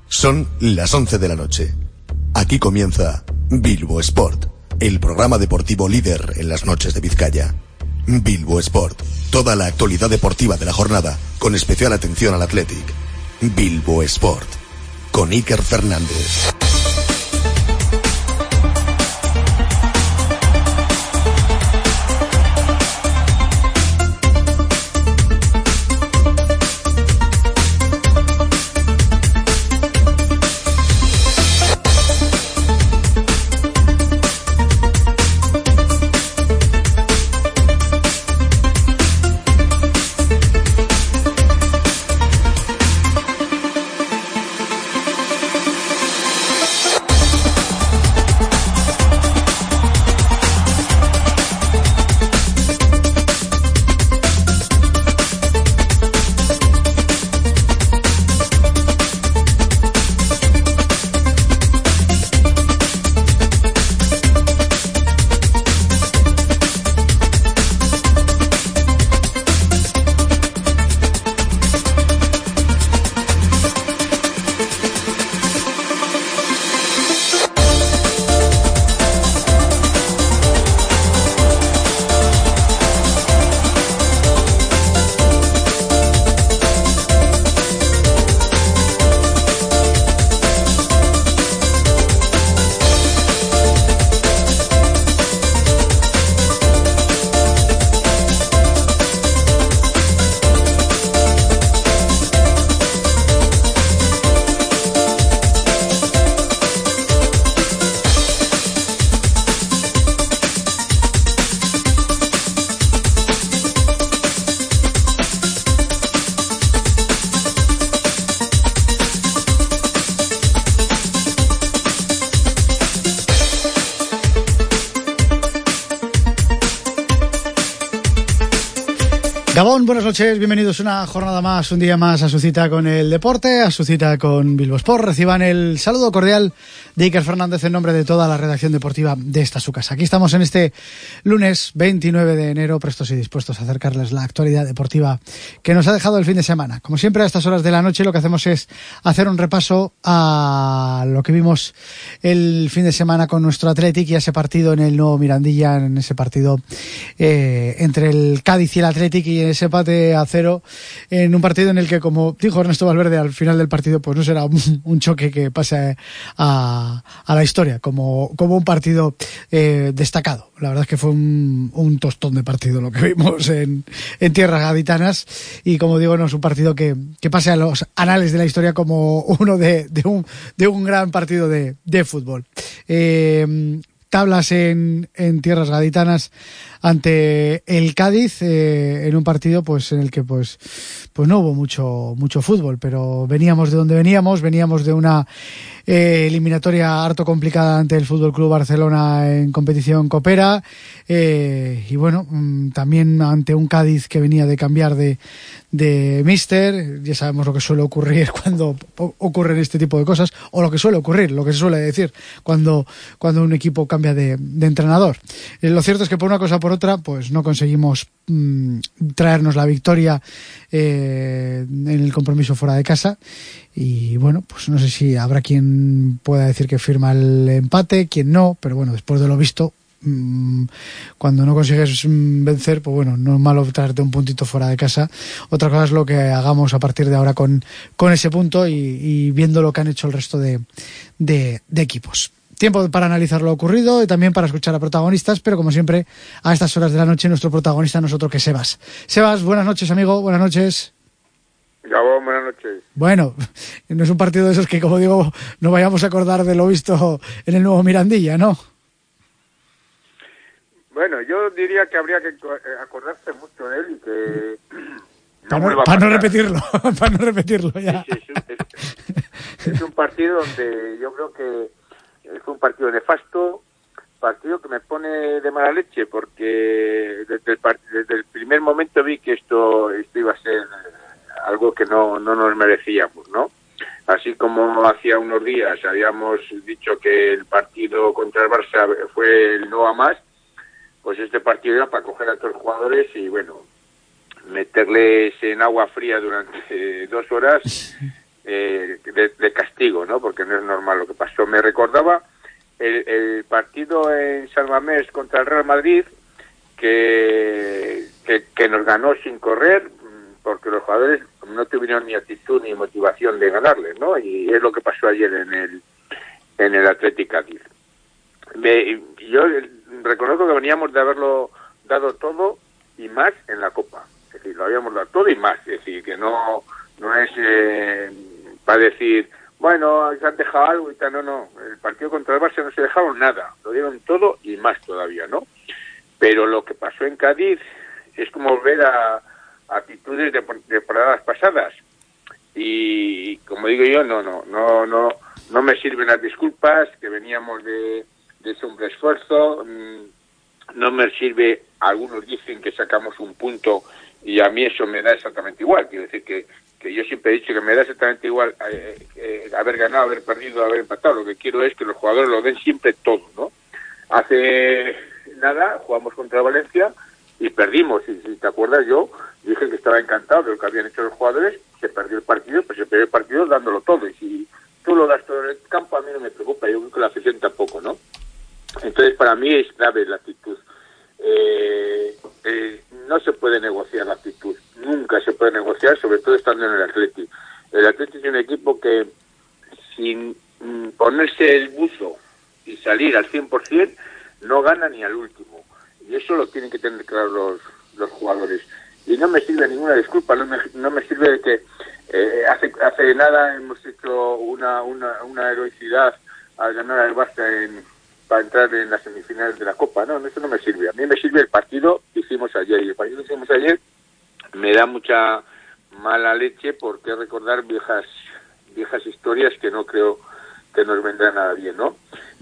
Son las 11 de la noche. Aquí comienza Bilbo Sport, el programa deportivo líder en las noches de Vizcaya. Bilbo Sport, toda la actualidad deportiva de la jornada, con especial atención al Athletic. Bilbo Sport, con Iker Fernández. Gabón, buenas noches, bienvenidos una jornada más, un día más a su cita con el deporte, a su cita con Bilbo Sport. Reciban el saludo cordial de Iker Fernández en nombre de toda la redacción deportiva de esta su casa. Aquí estamos en este lunes 29 de enero, prestos y dispuestos a acercarles la actualidad deportiva que nos ha dejado el fin de semana. Como siempre, a estas horas de la noche lo que hacemos es hacer un repaso a lo que vimos el fin de semana con nuestro Athletic y a ese partido en el nuevo Mirandilla, en ese partido entre el Cádiz y el Athletic, y ese empate a 0 en un partido en el que, como dijo Ernesto Valverde al final del partido, pues no será un choque que pase a la historia como un partido destacado. La verdad es que fue un tostón de partido lo que vimos en tierras gaditanas, y como digo, no es un partido que pase a los anales de la historia como uno de un gran partido de fútbol. Tablas en tierras gaditanas ante el Cádiz, en un partido pues en el que pues no hubo mucho fútbol, pero veníamos de donde veníamos de una eliminatoria harto complicada ante el Fútbol Club Barcelona en competición copera, y bueno, también ante un Cádiz que venía de cambiar de míster. Ya sabemos lo que suele ocurrir cuando ocurren este tipo de cosas, o lo que suele ocurrir, lo que se suele decir cuando un equipo cambia de entrenador. Lo cierto es que por una cosa o por otra pues no conseguimos traernos la victoria en el compromiso fuera de casa, y bueno, pues no sé si habrá quien pueda decir que firma el empate, quien no, pero bueno, después de lo visto, cuando no consigues vencer, pues bueno, no es malo traerte un puntito fuera de casa. Otra cosa es lo que hagamos a partir de ahora con ese punto y viendo lo que han hecho el resto de equipos. Tiempo para analizar lo ocurrido y también para escuchar a protagonistas, pero como siempre, a estas horas de la noche, nuestro protagonista no es otro que Sebas. Sebas, buenas noches, amigo, buenas noches. Gabón, buenas noches. Bueno, no es un partido de esos que, como digo, no vayamos a acordar de lo visto en el nuevo Mirandilla, ¿no? Bueno, yo diría que habría que acordarse mucho de él y que para no repetirlo, para no repetirlo ya. Sí, es un partido donde yo creo que fue un partido nefasto, partido que me pone de mala leche, porque desde el primer momento vi que esto iba a ser algo que no nos merecíamos, ¿no? Así como hacía unos días habíamos dicho que el partido contra el Barça fue el no a más, pues este partido era para coger a todos los jugadores y, bueno, meterles en agua fría durante 2 horas, de castigo, ¿no? Porque no es normal lo que pasó. Me recordaba el partido en San Mamés contra el Real Madrid, que nos ganó sin correr, porque los jugadores no tuvieron ni actitud ni motivación de ganarles, ¿no? Y es lo que pasó ayer en el Athletic Cádiz. Yo reconozco que veníamos de haberlo dado todo y más en la Copa. Es decir, lo habíamos dado todo y más. Es decir, que no es para decir, bueno, se han dejado algo y tal. No. El partido contra el Barça no se dejaron nada. Lo dieron todo y más todavía, ¿no? Pero lo que pasó en Cádiz es como volver a actitudes de temporadas pasadas. Y como digo yo, no me sirven las disculpas, que veníamos de ese hombre esfuerzo. No me sirve, algunos dicen que sacamos un punto y a mí eso me da exactamente igual. Quiero decir que yo siempre he dicho que me da exactamente igual haber ganado, haber perdido, haber empatado. Lo que quiero es que los jugadores lo den siempre todo, ¿no? Hace nada jugamos contra Valencia y perdimos. Y si te acuerdas, yo dije que estaba encantado de lo que habían hecho los jugadores. Se perdió el partido, pues se perdió el partido dándolo todo. Y si tú lo das todo en el campo, a mí no me preocupa. Yo creo que la afición tampoco, ¿no? Entonces, para mí es clave la actitud. No se puede negociar la actitud. Nunca se puede negociar, sobre todo estando en el Athletic. El Athletic es un equipo que, sin ponerse el buzo y salir al 100%, no gana ni al último. Y eso lo tienen que tener claro los jugadores. Y no me sirve ninguna disculpa, no me sirve de que hace nada hemos hecho una heroicidad al ganar al Barça para entrar en las semifinales de la Copa. No, eso no me sirve. A mí me sirve el partido que hicimos ayer. Y el partido que hicimos ayer me da mucha mala leche porque recordar viejas historias que no creo que nos vendrán nada bien, ¿no?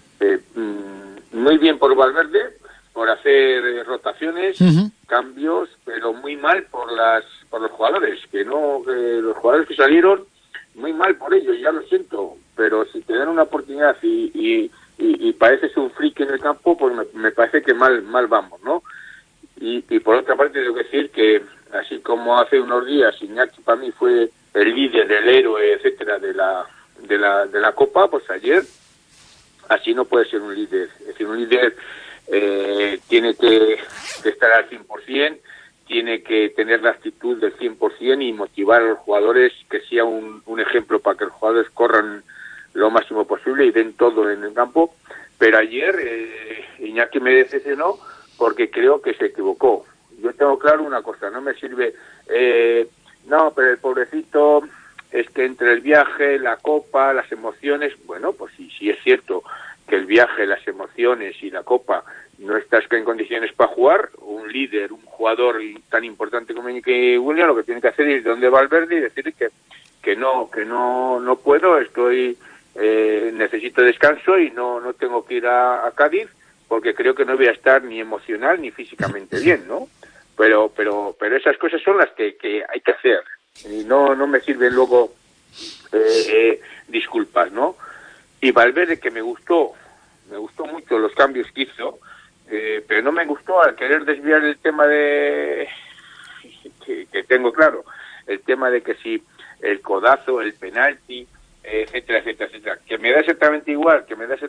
Muy bien por Valverde, por hacer rotaciones, cambios, pero muy mal por los jugadores, que los jugadores que salieron, muy mal por ellos, ya lo siento, pero si te dan una oportunidad y pareces un friki en el campo, pues me parece que mal vamos, ¿no? Y por otra parte tengo que decir que, así como hace unos días Iñaki para mí fue el líder, el héroe, etcétera, de la Copa, pues ayer así no puede ser un líder. Es decir, un líder tiene que estar al 100%, tiene que tener la actitud del 100% y motivar a los jugadores, que sea un ejemplo para que los jugadores corran lo máximo posible y den todo en el campo. Pero ayer Iñaki me decepcionó porque creo que se equivocó. Yo tengo claro una cosa, no me sirve, no, pero el pobrecito es que entre el viaje, la Copa, las emociones, bueno, pues sí es cierto que el viaje, las emociones y la Copa no estás en condiciones para jugar. Un líder, un jugador tan importante como Iñaki Williams, lo que tiene que hacer es ir donde Valverde y decirle que no puedo, necesito descanso y no tengo que ir a Cádiz porque creo que no voy a estar ni emocional ni físicamente bien, ¿no? Pero esas cosas son las que hay que hacer y no me sirven luego disculpas, ¿no? Y Valverde, que me gustó mucho los cambios que hizo, pero no me gustó al querer desviar el tema de que tengo claro, el tema de que si el codazo, el penalti, etcétera, que me da exactamente igual,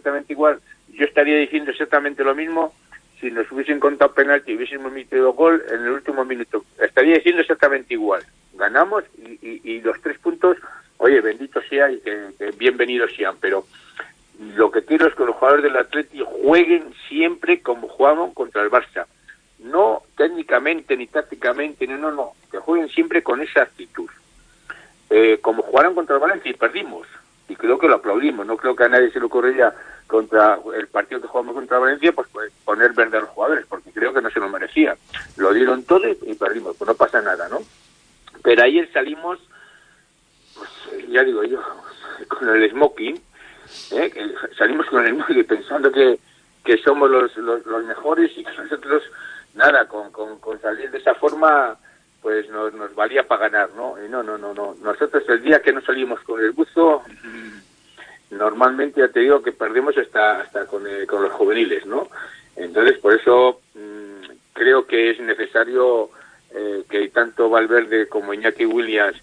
yo estaría diciendo exactamente lo mismo si nos hubiesen contado penalti y hubiésemos metido gol en el último minuto. Estaría diciendo exactamente igual. Ganamos y los 3 puntos, oye, bendito sea y que bienvenidos sean, pero lo que quiero es que los jugadores del Atleti jueguen siempre como jugaban contra el Barça. No técnicamente ni tácticamente, no, que jueguen siempre con esa actitud. Como jugaron contra el Valencia y perdimos, y creo que lo aplaudimos, no creo que a nadie se le ocurriría contra el partido que jugamos contra Valencia, pues poner verde a los jugadores, porque creo que no se lo merecía. Lo dieron todo y perdimos, pues no pasa nada, ¿no? Pero ayer salimos, pues ya digo yo, con el smoking, salimos con el smoking pensando que somos los mejores y que nosotros, nada, con salir de esa forma pues nos valía para ganar, ¿no? Y no. Nosotros el día que no salimos con el buzo, normalmente ya te digo que perdemos hasta con los juveniles, ¿no? Entonces, por eso creo que es necesario que tanto Valverde como Iñaki Williams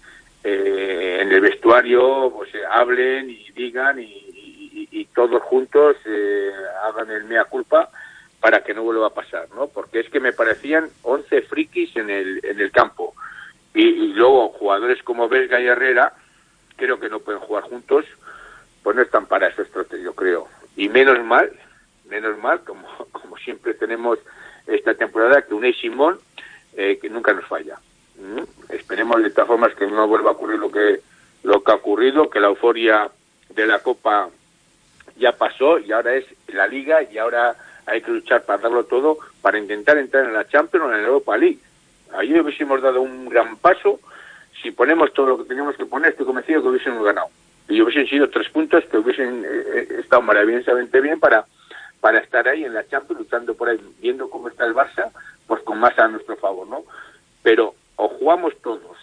en el vestuario pues hablen y digan y todos juntos hagan el mea culpa para que no vuelva a pasar, ¿no? Porque es que me parecían 11 frikis en el campo y luego jugadores como Vesga y Herrera creo que no pueden jugar juntos, pues no están para esos trotes, yo creo. Y menos mal, como siempre tenemos esta temporada, que Unai Simón que nunca nos falla. Esperemos de todas formas que no vuelva a ocurrir lo que ha ocurrido, que la euforia de la Copa ya pasó y ahora es la Liga y ahora hay que luchar para darlo todo para intentar entrar en la Champions o en la Europa League. Ahí hubiésemos dado un gran paso si ponemos todo lo que teníamos que poner. Estoy convencido que hubiésemos ganado y hubiesen sido 3 puntos que hubiesen estado maravillosamente bien para estar ahí en la Champions, luchando por ahí, viendo cómo está el Barça, pues con más a nuestro favor, ¿no? Pero o jugamos todos,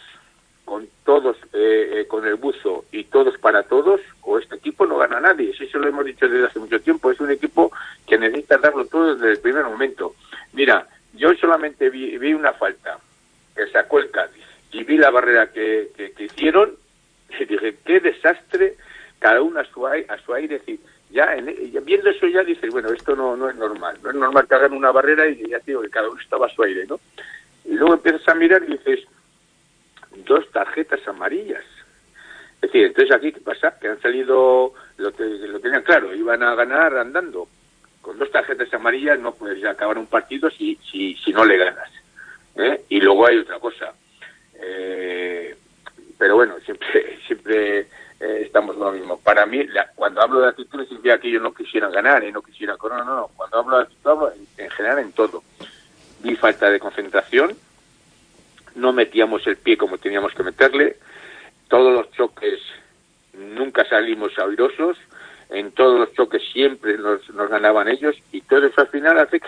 con el buzo y todos para todos, o este equipo no gana a nadie. Eso lo hemos dicho desde hace mucho tiempo. Es un equipo que necesita darlo todo desde el primer momento. Mira, yo solamente vi una falta que sacó el Cádiz y vi la barrera que hicieron y dije, qué desastre, cada uno a su aire, es decir, ya viendo eso ya dices, bueno, esto no es normal. No es normal que hagan una barrera y ya te digo que cada uno estaba a su aire, ¿no? Y luego empiezas a mirar y dices, 2 tarjetas amarillas. Es decir, entonces aquí, ¿qué pasa? Que han salido, lo tenían claro, iban a ganar andando. Con 2 tarjetas amarillas no puedes ya acabar un partido si no le ganas. Y luego hay otra cosa. Pero bueno, siempre estamos lo mismo. Para mí, cuando hablo de actitud, no significa que ellos no quisieran ganar, no quisieran correr, no. Cuando hablo de actitud, hablo en general en todo. Vi falta de concentración, no metíamos el pie como teníamos que meterle, todos los choques nunca salimos airosos, en todos los choques siempre nos ganaban ellos, y todo eso al final hace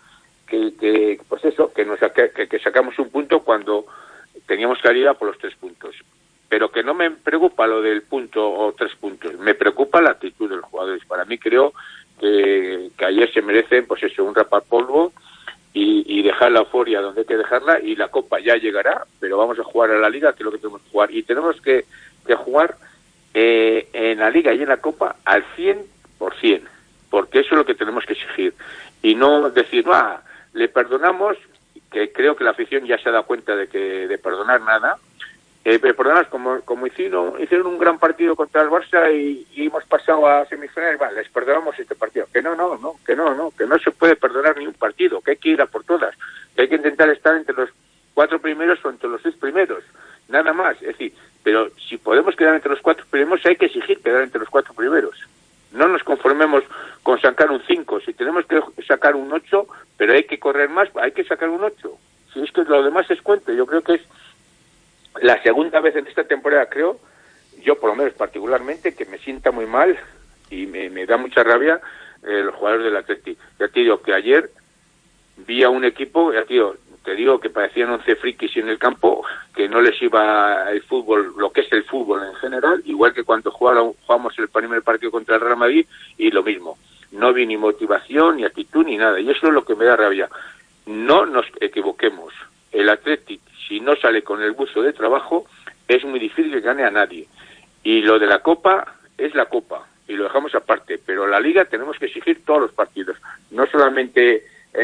que pues eso, que sacamos un punto cuando teníamos que ir a por los 3 puntos. Pero que no me preocupa lo del punto o 3 puntos, me preocupa la actitud de los jugadores. Para mí creo que ayer se merecen pues eso, un rapapolvo y dejar la euforia donde hay que dejarla, y la Copa ya llegará, pero vamos a jugar a la Liga, que es lo que tenemos que jugar, y tenemos que jugar en la Liga y en la Copa al 100%, porque eso es lo que tenemos que exigir, y no decir, le perdonamos, que creo que la afición ya se ha dado cuenta de perdonar nada. Perdonad, como hicieron un gran partido contra el Barça y hemos pasado a semifinales, les perdonamos este partido. Que no se puede perdonar ni un partido, que hay que ir a por todas, que hay que intentar estar entre los 4 primeros o entre los 6 primeros, nada más. Es decir, pero si podemos quedar entre los 4 primeros, hay que exigir quedar entre los 4 primeros. No nos conformemos con sacar un 5, si tenemos que sacar un 8, pero hay que correr más, hay que sacar un 8. Si es que lo demás es cuento, yo creo que es la segunda vez en esta temporada, creo, yo por lo menos particularmente, que me sienta muy mal y me da mucha rabia los jugadores del Atlético. Ya te digo que ayer vi a un equipo, te digo que parecían 11 frikis en el campo, que no les iba el fútbol, lo que es el fútbol en general, igual que cuando jugamos el primer partido contra el Real Madrid, y lo mismo. No vi ni motivación, ni actitud, ni nada, y eso es lo que me da rabia. No nos equivoquemos. El Atlético, si no sale con el buzo de trabajo, es muy difícil que gane a nadie. Y lo de la Copa es la Copa, y lo dejamos aparte. Pero la Liga tenemos que exigir todos los partidos. No solamente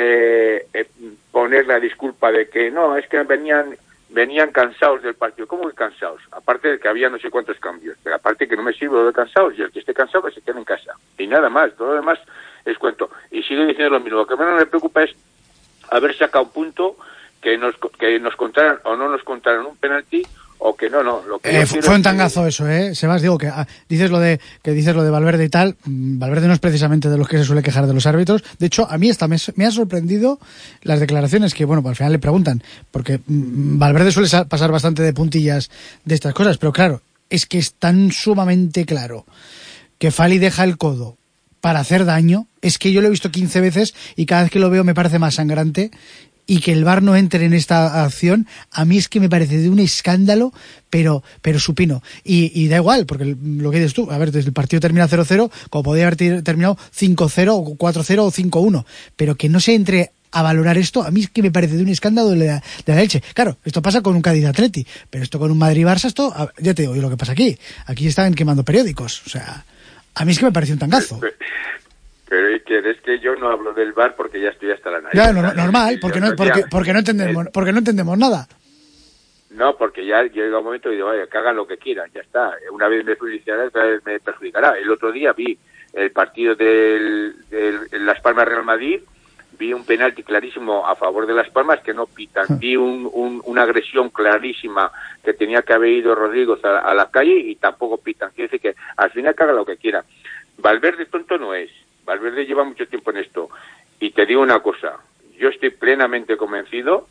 poner la disculpa de que no, es que venían cansados del partido. ¿Cómo que cansados? Aparte de que había no sé cuántos cambios. Pero aparte que no me sirve lo de cansados, y el que esté cansado que se quede en casa. Y nada más, todo lo demás es cuento. Y sigo diciendo lo mismo. Lo que menos me preocupa es haber sacado un punto, que nos contaran o no nos contaran un penalti, o que no. Lo que fue un tangazo eso, Sebas, digo que dices lo de Valverde y tal. Valverde no es precisamente de los que se suele quejar de los árbitros. De hecho, a mí me ha sorprendido las declaraciones que, bueno, pues al final le preguntan, porque Valverde suele pasar bastante de puntillas de estas cosas, pero claro, es que es tan sumamente claro que Fali deja el codo para hacer daño. Es que yo lo he visto 15 veces y cada vez que lo veo me parece más sangrante. Y que el VAR no entre en esta acción, a mí es que me parece de un escándalo, pero supino. Y da igual, porque lo que dices tú, a ver, desde el partido termina 0-0, como podría haber terminado 5-0, o 4-0 o 5-1, pero que no se entre a valorar esto, a mí es que me parece de un escándalo de la leche. Claro, esto pasa con un Cádiz-Atleti, pero esto con un Madrid-Barça, esto, ya te digo yo lo que pasa aquí. Aquí están quemando periódicos, o sea, a mí es que me parece un tangazo. Pero es que yo no hablo del VAR porque ya estoy hasta la nariz. Ya, normal, porque no entendemos nada. No, porque ya llega un momento y digo, vaya, que hagan lo que quieran, ya está. Una vez me perjudicará, otra vez me perjudicará. El otro día vi el partido de Las Palmas Real Madrid, vi un penalti clarísimo a favor de Las Palmas que no pitan, vi una agresión clarísima que tenía que haber ido Rodrigo a la calle y tampoco pitan. Quiere decir que al final que haga lo que quiera. Valverde tonto no es, Valverde lleva mucho tiempo en esto. Y te digo una cosa, yo estoy plenamente convencido,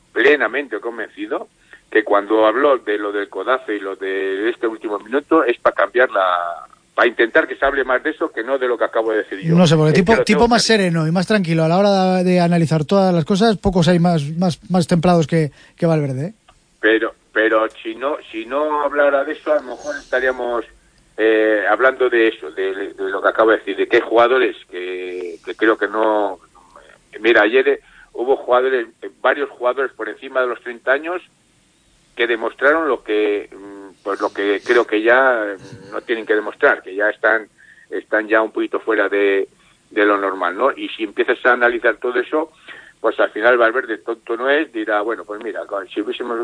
que cuando habló de lo del codazo y lo de este último minuto es para para intentar que se hable más de eso que no de lo que acabo de decir yo. No sé, porque tipo más sereno y más tranquilo a la hora de analizar todas las cosas, pocos hay más templados que Valverde, ¿eh? Pero si no hablara de eso, a lo mejor estaríamos hablando de eso, de lo que acabo de decir, de que hay jugadores que creo que no... Mira, ayer hubo varios jugadores por encima de los 30 años que demostraron lo que creo que ya no tienen que demostrar, que ya están ya un poquito fuera de lo normal, ¿no? Y si empiezas a analizar todo eso, pues al final Valverde tonto no es, dirá, bueno, pues mira, si hubiésemos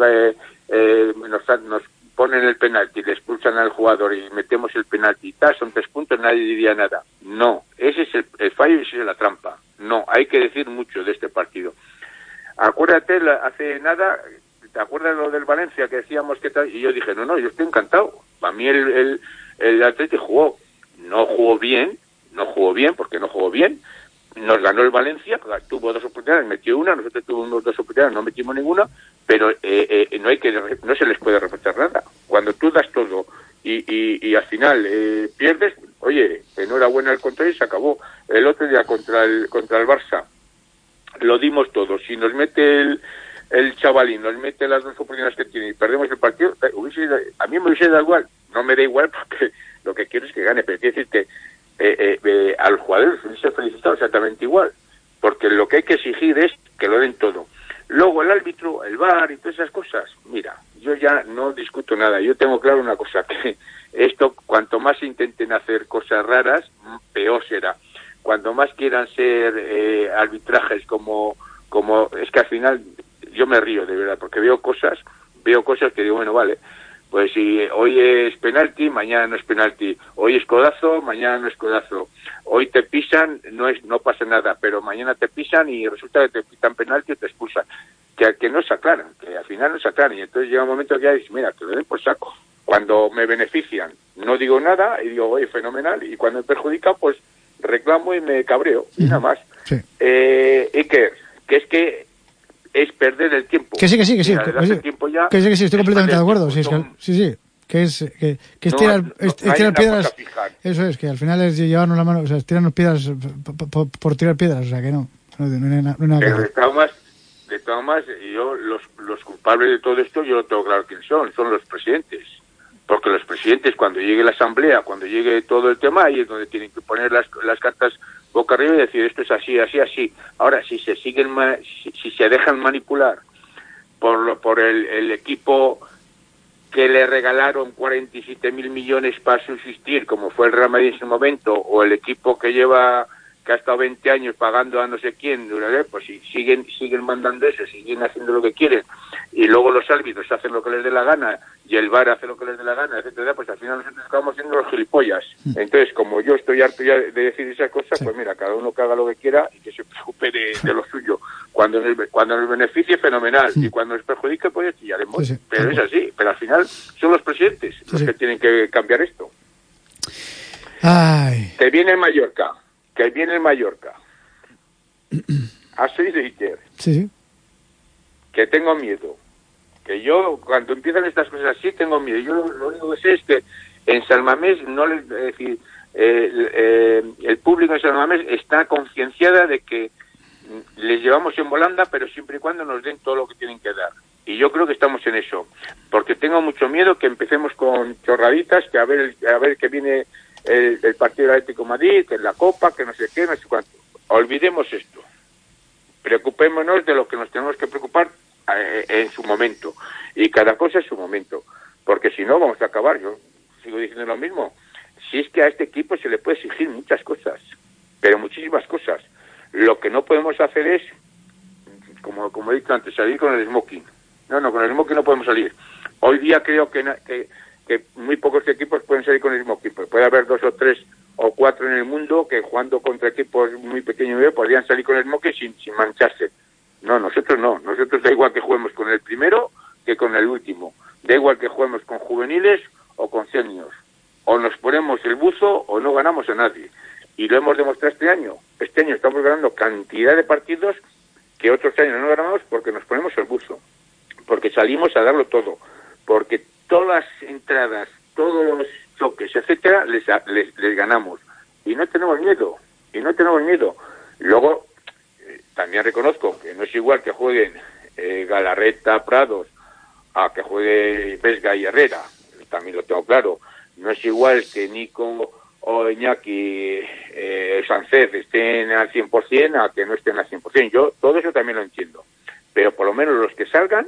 nos ponen el penalti, le expulsan al jugador y metemos el penalti y tal, son 3 puntos, nadie diría nada. No, ese es el fallo y esa es la trampa. No, hay que decir mucho de este partido. Acuérdate, hace nada... ¿Te acuerdas lo del Valencia que decíamos que tal? Y yo dije, no, yo estoy encantado. Para mí el Atlético no jugó bien, porque no jugó bien. Nos ganó el Valencia, tuvo 2 oportunidades, metió una, nosotros tuvimos 2 oportunidades, no metimos ninguna, pero no se les puede reprochar nada. Cuando tú das todo y al final pierdes, oye, enhorabuena al contrario y se acabó. El otro día contra el Barça lo dimos todo. Si nos mete el chavalín nos mete las 2 oportunidades que tiene y perdemos el partido, a mí me hubiese dado igual, no me da igual porque lo que quiero es que gane, pero quiero decir que a los jugadores les hubiese felicitado exactamente igual, porque lo que hay que exigir es que lo den todo. Luego el árbitro, el VAR y todas esas cosas, mira, yo ya no discuto nada, yo tengo claro una cosa, que esto, cuanto más intenten hacer cosas raras, peor será. Cuanto más quieran ser arbitrajes como es que al final yo me río de verdad, porque veo cosas que digo, bueno, vale, pues si hoy es penalti, mañana no es penalti, hoy es codazo, mañana no es codazo, hoy te pisan, no pasa nada, pero mañana te pisan y resulta que te pitan penalti o te expulsan, que no se aclaran, que al final no se aclaran, y entonces llega un momento que ya dices, mira, que lo den por saco. Cuando me benefician no digo nada y digo, oye, fenomenal, y cuando me perjudica, pues reclamo y me cabreo, y nada más. Sí. Iker, que es que es perder el tiempo. Que sí. Mira, Que sí, estoy completamente de acuerdo. Sí, que es tirar piedras. Eso es, que al final es llevarnos la mano, o sea, tirarnos piedras por tirar piedras, o sea, que no hay nada que hacer. De todas maneras, yo los culpables de todo esto, yo lo tengo claro quiénes son los presidentes. Porque los presidentes, cuando llegue la asamblea, cuando llegue todo el tema, ahí es donde tienen que poner las cartas boca arriba y decir esto es así. Ahora, si se dejan manipular por el equipo que le regalaron 47.000 millones para subsistir, como fue el Real Madrid en ese momento, o el equipo que ha estado 20 años pagando a no sé quién, pues si siguen mandando eso, siguen haciendo lo que quieren, y luego los árbitros hacen lo que les dé la gana, y el VAR hace lo que les dé la gana, etcétera, pues al final nosotros acabamos siendo los gilipollas. Entonces, como yo estoy harto ya de decir esas cosas, pues mira, cada uno que haga lo que quiera y que se preocupe de lo suyo. Cuando nos beneficie, fenomenal, y cuando nos perjudique, pues ya haremos. Sí. Pero es así, pero al final son los presidentes los que tienen que cambiar esto. Ay. Que viene el Mallorca. ¿Has oído, Iker? Sí. Que tengo miedo. Que yo, cuando empiezan estas cosas así, tengo miedo. Yo lo único que sé es que en San Mamés, el público en San Mamés está concienciada de que les llevamos en volanda, pero siempre y cuando nos den todo lo que tienen que dar. Y yo creo que estamos en eso. Porque tengo mucho miedo que empecemos con chorraditas, que a ver que viene el partido del Atlético de Madrid, que es la Copa, que no sé qué, no sé cuánto. Olvidemos esto. preocupémonos de lo que nos tenemos que preocupar en su momento, y cada cosa en su momento, porque si no vamos a acabar. Yo sigo diciendo lo mismo, si es que a este equipo se le puede exigir muchas cosas, pero muchísimas cosas. Lo que no podemos hacer es, como he dicho antes, salir con el smoking. No, con el smoking no podemos salir. Hoy día creo que muy pocos equipos pueden salir con el smoking, pues puede haber 2 o 3 o 4 en el mundo que jugando contra equipos muy pequeños podrían salir con el smoking sin mancharse. No, nosotros no. Nosotros da igual que juguemos con el primero que con el último. Da igual que juguemos con juveniles o con seniors. O nos ponemos el buzo o no ganamos a nadie. Y lo hemos demostrado este año. Este año estamos ganando cantidad de partidos que otros años no ganamos porque nos ponemos el buzo. Porque salimos a darlo todo. Porque todas las entradas, todos los choques, etcétera, les ganamos. Y no tenemos miedo. Luego, también reconozco que no es igual que jueguen Galarreta, Prados, a que juegue Vesga y Herrera. También lo tengo claro. No es igual que Nico o Iñaki Sánchez estén al 100% a que no estén al 100%. Yo todo eso también lo entiendo. Pero por lo menos los que salgan,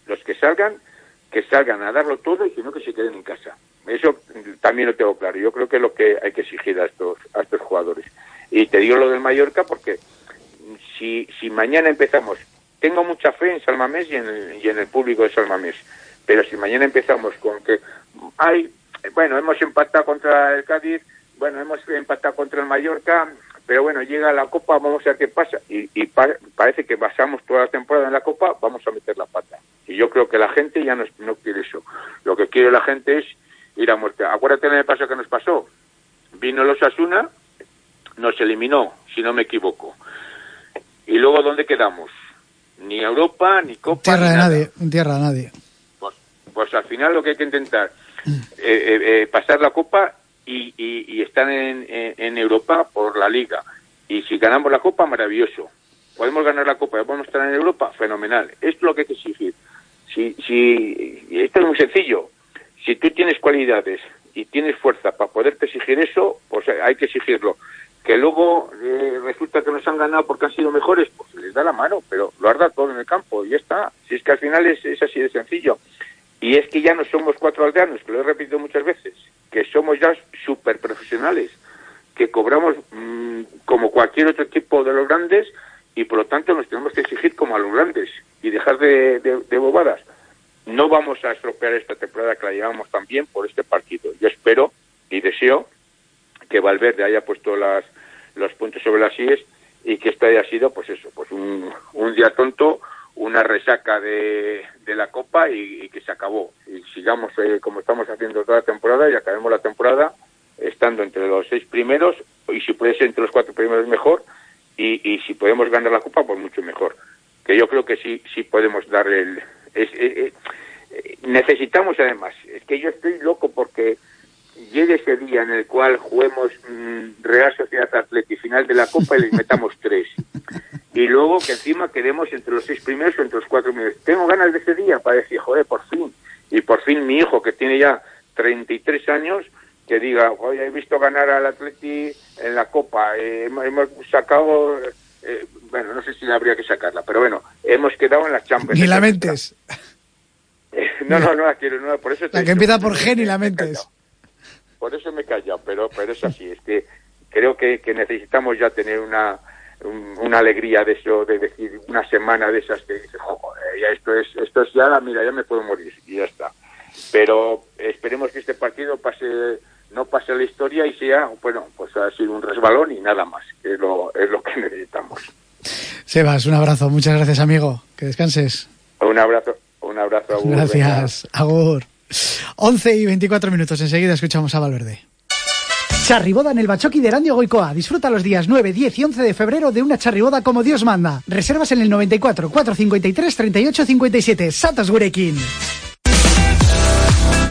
a darlo todo, y si no, que se queden en casa. Eso también lo tengo claro. Yo creo que es lo que hay que exigir a estos jugadores. Y te digo lo del Mallorca porque si mañana empezamos, tengo mucha fe en San Mamés y en el público de San Mamés, pero si mañana empezamos con que hemos empatado contra el Cádiz, hemos empatado contra el Mallorca, pero llega la Copa, vamos a ver qué pasa, y parece que basamos toda la temporada en la Copa, vamos a meter la pata. Y yo creo que la gente ya no quiere eso. Lo que quiere la gente es ir a muerte. Acuérdate del paso que nos pasó. Vino el Osasuna, nos eliminó, si no me equivoco. Y luego, ¿dónde quedamos? Ni Europa, ni Copa, tierra ni de nada. nadie, en tierra de nadie. Pues al final lo que hay que intentar pasar la Copa y estar en Europa por la Liga. Y si ganamos la Copa, maravilloso. Podemos ganar la Copa y podemos estar en Europa, fenomenal. Esto es lo que hay que exigir. Esto es muy sencillo. Si tú tienes cualidades y tienes fuerza para poderte exigir eso, pues hay que exigirlo. Que luego resulta que nos han ganado porque han sido mejores, pues se les da la mano, pero lo has dado todo en el campo y ya está. Si es que al final es así de sencillo. Y es que ya no somos 4 aldeanos, que lo he repetido muchas veces, que somos ya súper profesionales, que cobramos como cualquier otro equipo de los grandes, y por lo tanto nos tenemos que exigir como a los grandes y dejar de bobadas. No vamos a estropear esta temporada que la llevamos tan bien por este partido. Yo espero y deseo que Valverde haya puesto los puntos sobre las IES y que esto haya sido pues un día tonto, una resaca de la Copa y que se acabó. Y sigamos como estamos haciendo toda la temporada y acabemos la temporada estando entre los 6 primeros, y si puede ser entre los 4 primeros mejor, y si podemos ganar la Copa pues mucho mejor. Que yo creo que sí podemos dar necesitamos además, es que yo estoy loco porque llegue ese día en el cual juguemos Real Sociedad Athletic final de la Copa y les metamos 3. Y luego que encima quedemos entre los 6 primeros o entre los 4 primeros. Tengo ganas de ese día para decir, joder, por fin. Y por fin mi hijo, que tiene ya 33 años, que diga, oye, he visto ganar al Athletic en la Copa, hemos sacado... no sé si habría que sacarla, pero bueno, hemos quedado en las Champions. Ni la mentes. No la quiero, no, por eso... La que empieza por G ni la mentes. Por eso me he callado, pero es así, es que creo que necesitamos ya tener una alegría de eso, de decir una semana de esas que dices, joder, ya esto es ya, mira, ya me puedo morir, y ya está. Pero esperemos que este partido no pase a la historia y sea, pues ha sido un resbalón y nada más, que es lo que necesitamos. Sebas, un abrazo, muchas gracias, amigo, que descanses. Un abrazo, Agur. Gracias, Agur. 11 y 24 minutos, enseguida escuchamos a Valverde. Charriboda en el Bachoqui de Erandio Goicoa. Disfruta los días 9, 10 y 11 de febrero de una charriboda como Dios manda. Reservas en el 94 453 38 57. Satos Gurekin.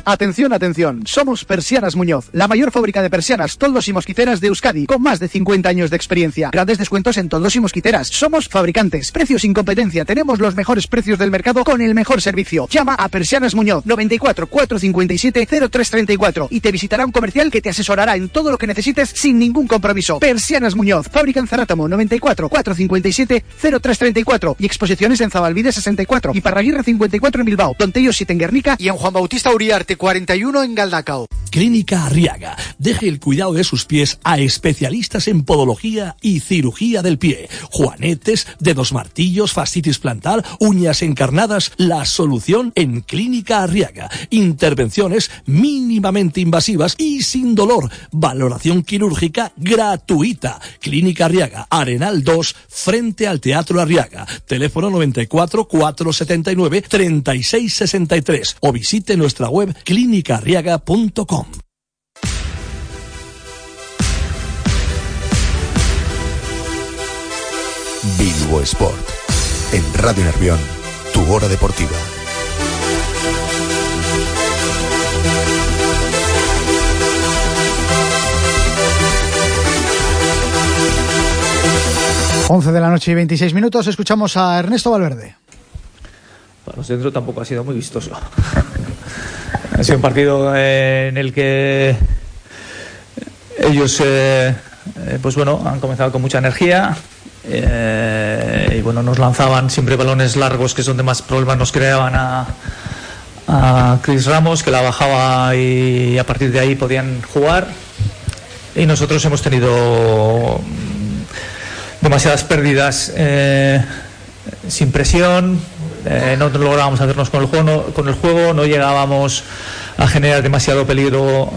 Atención, atención, somos Persianas Muñoz, la mayor fábrica de persianas, toldos y mosquiteras de Euskadi, con más de 50 años de experiencia. Grandes descuentos en toldos y mosquiteras. Somos fabricantes, precios sin competencia, tenemos los mejores precios del mercado con el mejor servicio. Llama a Persianas Muñoz, 94 457 0334 y te visitará un comercial que te asesorará en todo lo que necesites sin ningún compromiso. Persianas Muñoz, fábrica en Zarátamo, 94 457 0334 y exposiciones en Zabalbide 64 y Parraguirre 54 en Bilbao, Tontello 7 en Guernica y en Juan Bautista Uriarte 41 en Galdacao. Clínica Arriaga. Deje el cuidado de sus pies a especialistas en podología y cirugía del pie. Juanetes, dedos martillos, fascitis plantar, uñas encarnadas. La solución en Clínica Arriaga. Intervenciones mínimamente invasivas y sin dolor. Valoración quirúrgica gratuita. Clínica Arriaga, Arenal 2, frente al Teatro Arriaga. Teléfono 94 479 3663 o visite nuestra web clinicaarriaga.com. Bilbo Sport. En Radio Nervión, tu hora deportiva. Once de la noche y 26 minutos, escuchamos a Ernesto Valverde. Para los dentro tampoco ha sido muy vistoso. Ha sido un partido en el que ellos pues bueno, han comenzado con mucha energía y bueno, nos lanzaban siempre balones largos, que es donde más problemas nos creaban a Chris Ramos, que la bajaba y a partir de ahí podían jugar, y nosotros hemos tenido demasiadas pérdidas sin presión. No lográbamos hacernos con el juego, no llegábamos a generar demasiado peligro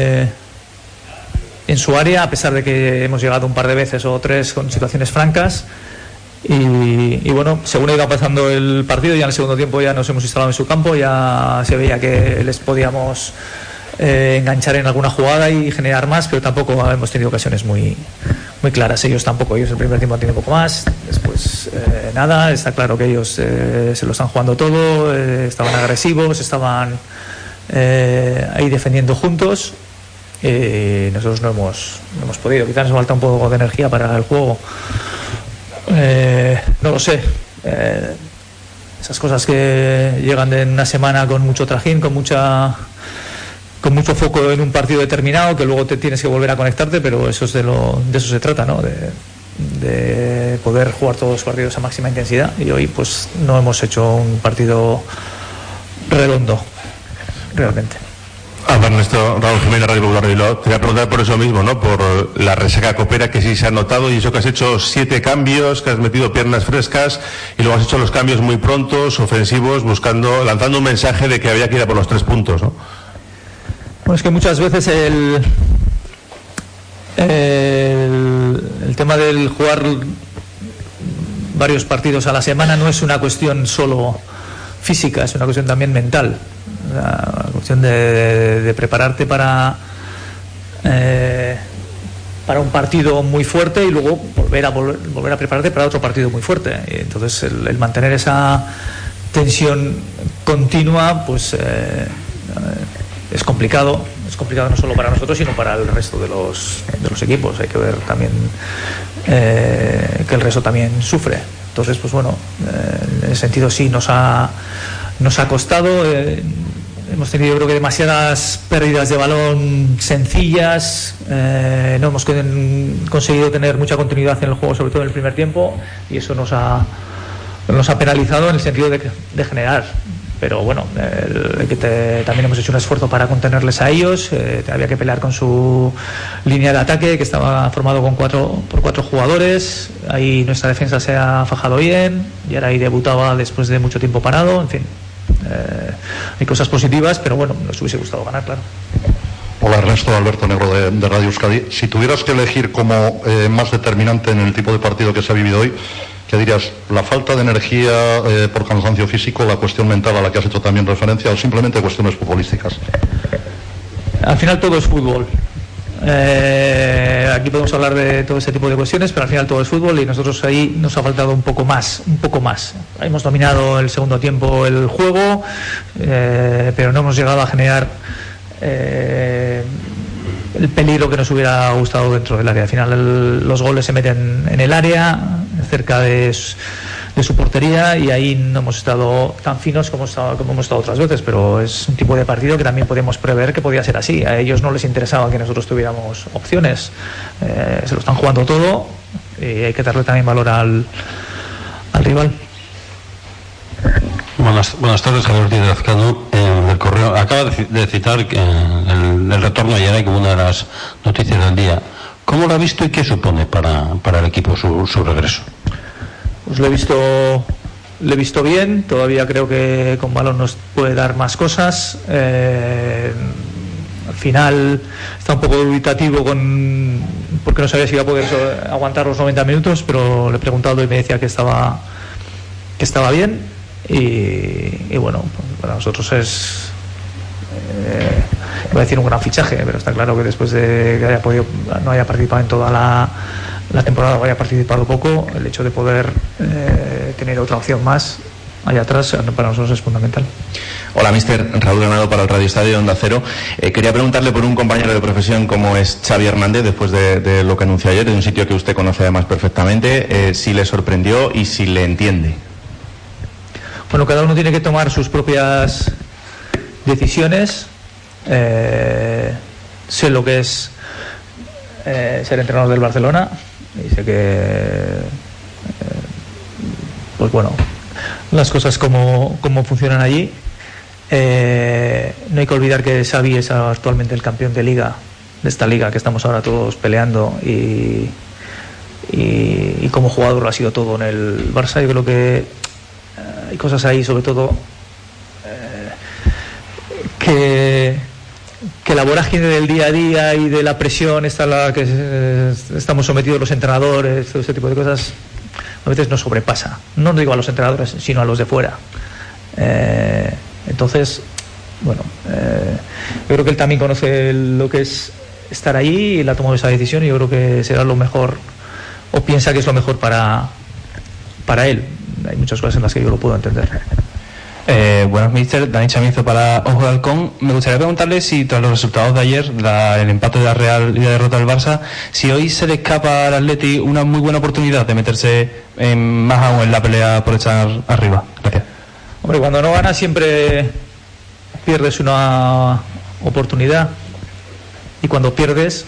en su área, a pesar de que hemos llegado un par de veces o tres con situaciones francas. Y bueno, según ha ido pasando el partido, ya en el segundo tiempo ya nos hemos instalado en su campo, ya se veía que les podíamos enganchar en alguna jugada y generar más, pero tampoco hemos tenido ocasiones muy claras. Ellos tampoco, ellos el primer tiempo han tenido un poco más, después nada. Está claro que ellos se lo están jugando todo, estaban agresivos, estaban ahí defendiendo juntos, y nosotros no hemos podido. Quizás nos falta un poco de energía para el juego, no lo sé. Esas cosas que llegan en una semana con mucho trajín, con mucho foco en un partido determinado, que luego te tienes que volver a conectarte, pero eso es de eso se trata, ¿no? De poder jugar todos los partidos a máxima intensidad, y hoy pues no hemos hecho un partido redondo realmente. Ernesto, Raúl Jiménez, Radio Popular de Bilbao. Te voy a preguntar por eso mismo, ¿no? Por la resaca copera, que sí se ha notado, y eso que has hecho 7 cambios, que has metido piernas frescas y luego has hecho los cambios muy prontos, ofensivos, lanzando un mensaje de que había que ir a por los 3 puntos, ¿no? Bueno, es que muchas veces el tema del jugar varios partidos a la semana no es una cuestión solo física, es una cuestión también mental. La cuestión de prepararte para un partido muy fuerte y luego volver a prepararte para otro partido muy fuerte. Y entonces el mantener esa tensión continua pues es complicado no solo para nosotros, sino para el resto de los equipos. Hay que ver también que el resto también sufre. Entonces pues bueno, en ese sentido sí nos ha costado. Hemos tenido, creo que, demasiadas pérdidas de balón sencillas, no hemos conseguido tener mucha continuidad en el juego, sobre todo en el primer tiempo, y eso nos ha penalizado en el sentido de generar. Pero bueno, también hemos hecho un esfuerzo para contenerles a ellos. Había que pelear con su línea de ataque, que estaba formado por 4 jugadores. Ahí nuestra defensa se ha fajado bien, y ahora ahí debutaba después de mucho tiempo parado. En fin, hay cosas positivas, pero bueno, nos hubiese gustado ganar, claro. Hola, Ernesto, Alberto Negro de Radio Euskadi. Si tuvieras que elegir como más determinante en el tipo de partido que se ha vivido hoy, ¿qué dirías? ¿La falta de energía por cansancio físico, la cuestión mental a la que has hecho también referencia, o simplemente cuestiones futbolísticas? Al final todo es fútbol. aquí podemos hablar de todo ese tipo de cuestiones, pero al final todo es fútbol y nosotros ahí nos ha faltado un poco más. Hemos dominado el segundo tiempo el juego, pero no hemos llegado a generar el peligro que nos hubiera gustado dentro del área. Al final los goles se meten en el área, cerca de su portería, y ahí no hemos estado tan finos como hemos estado otras veces, pero es un tipo de partido que también podemos prever que podía ser así. A ellos no les interesaba que nosotros tuviéramos opciones, se lo están jugando todo y hay que darle también valor al rival. Buenas tardes, Javier Ortiz de Azcano, del Correo. Acaba de citar que el retorno ayer como una de las noticias del día. ¿Cómo lo ha visto y qué supone para el equipo su regreso? Pues lo he visto bien. Todavía creo que con balón nos puede dar más cosas. Al final está un poco dubitativo porque no sabía si iba a poder aguantar los 90 minutos, pero le he preguntado y me decía que estaba bien. Y bueno, para nosotros es, voy a decir, un gran fichaje, pero está claro que después de que no haya participado en toda la temporada, o haya participado poco, el hecho de poder tener otra opción más allá atrás para nosotros es fundamental. Hola, mister. Raúl Granado para el Radio Estadio Onda Cero. Quería preguntarle por un compañero de profesión como es Xavi Hernández, después de lo que anunció ayer, de un sitio que usted conoce además perfectamente, si le sorprendió y si le entiende. Bueno, cada uno tiene que tomar sus propias decisiones. Sé lo que es ser entrenador del Barcelona y sé que pues bueno, las cosas como funcionan allí. No hay que olvidar que Xavi es actualmente el campeón de liga, de esta liga que estamos ahora todos peleando, y como jugador lo ha sido todo en el Barça. Yo creo que hay cosas ahí, sobre todo que la vorágine del día a día y de la presión esta a la que estamos sometidos los entrenadores, todo ese tipo de cosas, a veces nos sobrepasa. No digo a los entrenadores, sino a los de fuera. Entonces, bueno, yo creo que él también conoce lo que es estar allí y él ha tomado esa decisión, y yo creo que será lo mejor, o piensa que es lo mejor para él. Hay muchas cosas en las que yo lo puedo entender. Buenas, mister. Dani Chamizo para Ojo de Halcón. Me gustaría preguntarle si, tras los resultados de ayer, el empate de la Real y la derrota del Barça, si hoy se le escapa al Atleti una muy buena oportunidad de meterse más aún en la pelea por echar arriba. Gracias. Hombre, cuando no ganas siempre pierdes una oportunidad, y cuando pierdes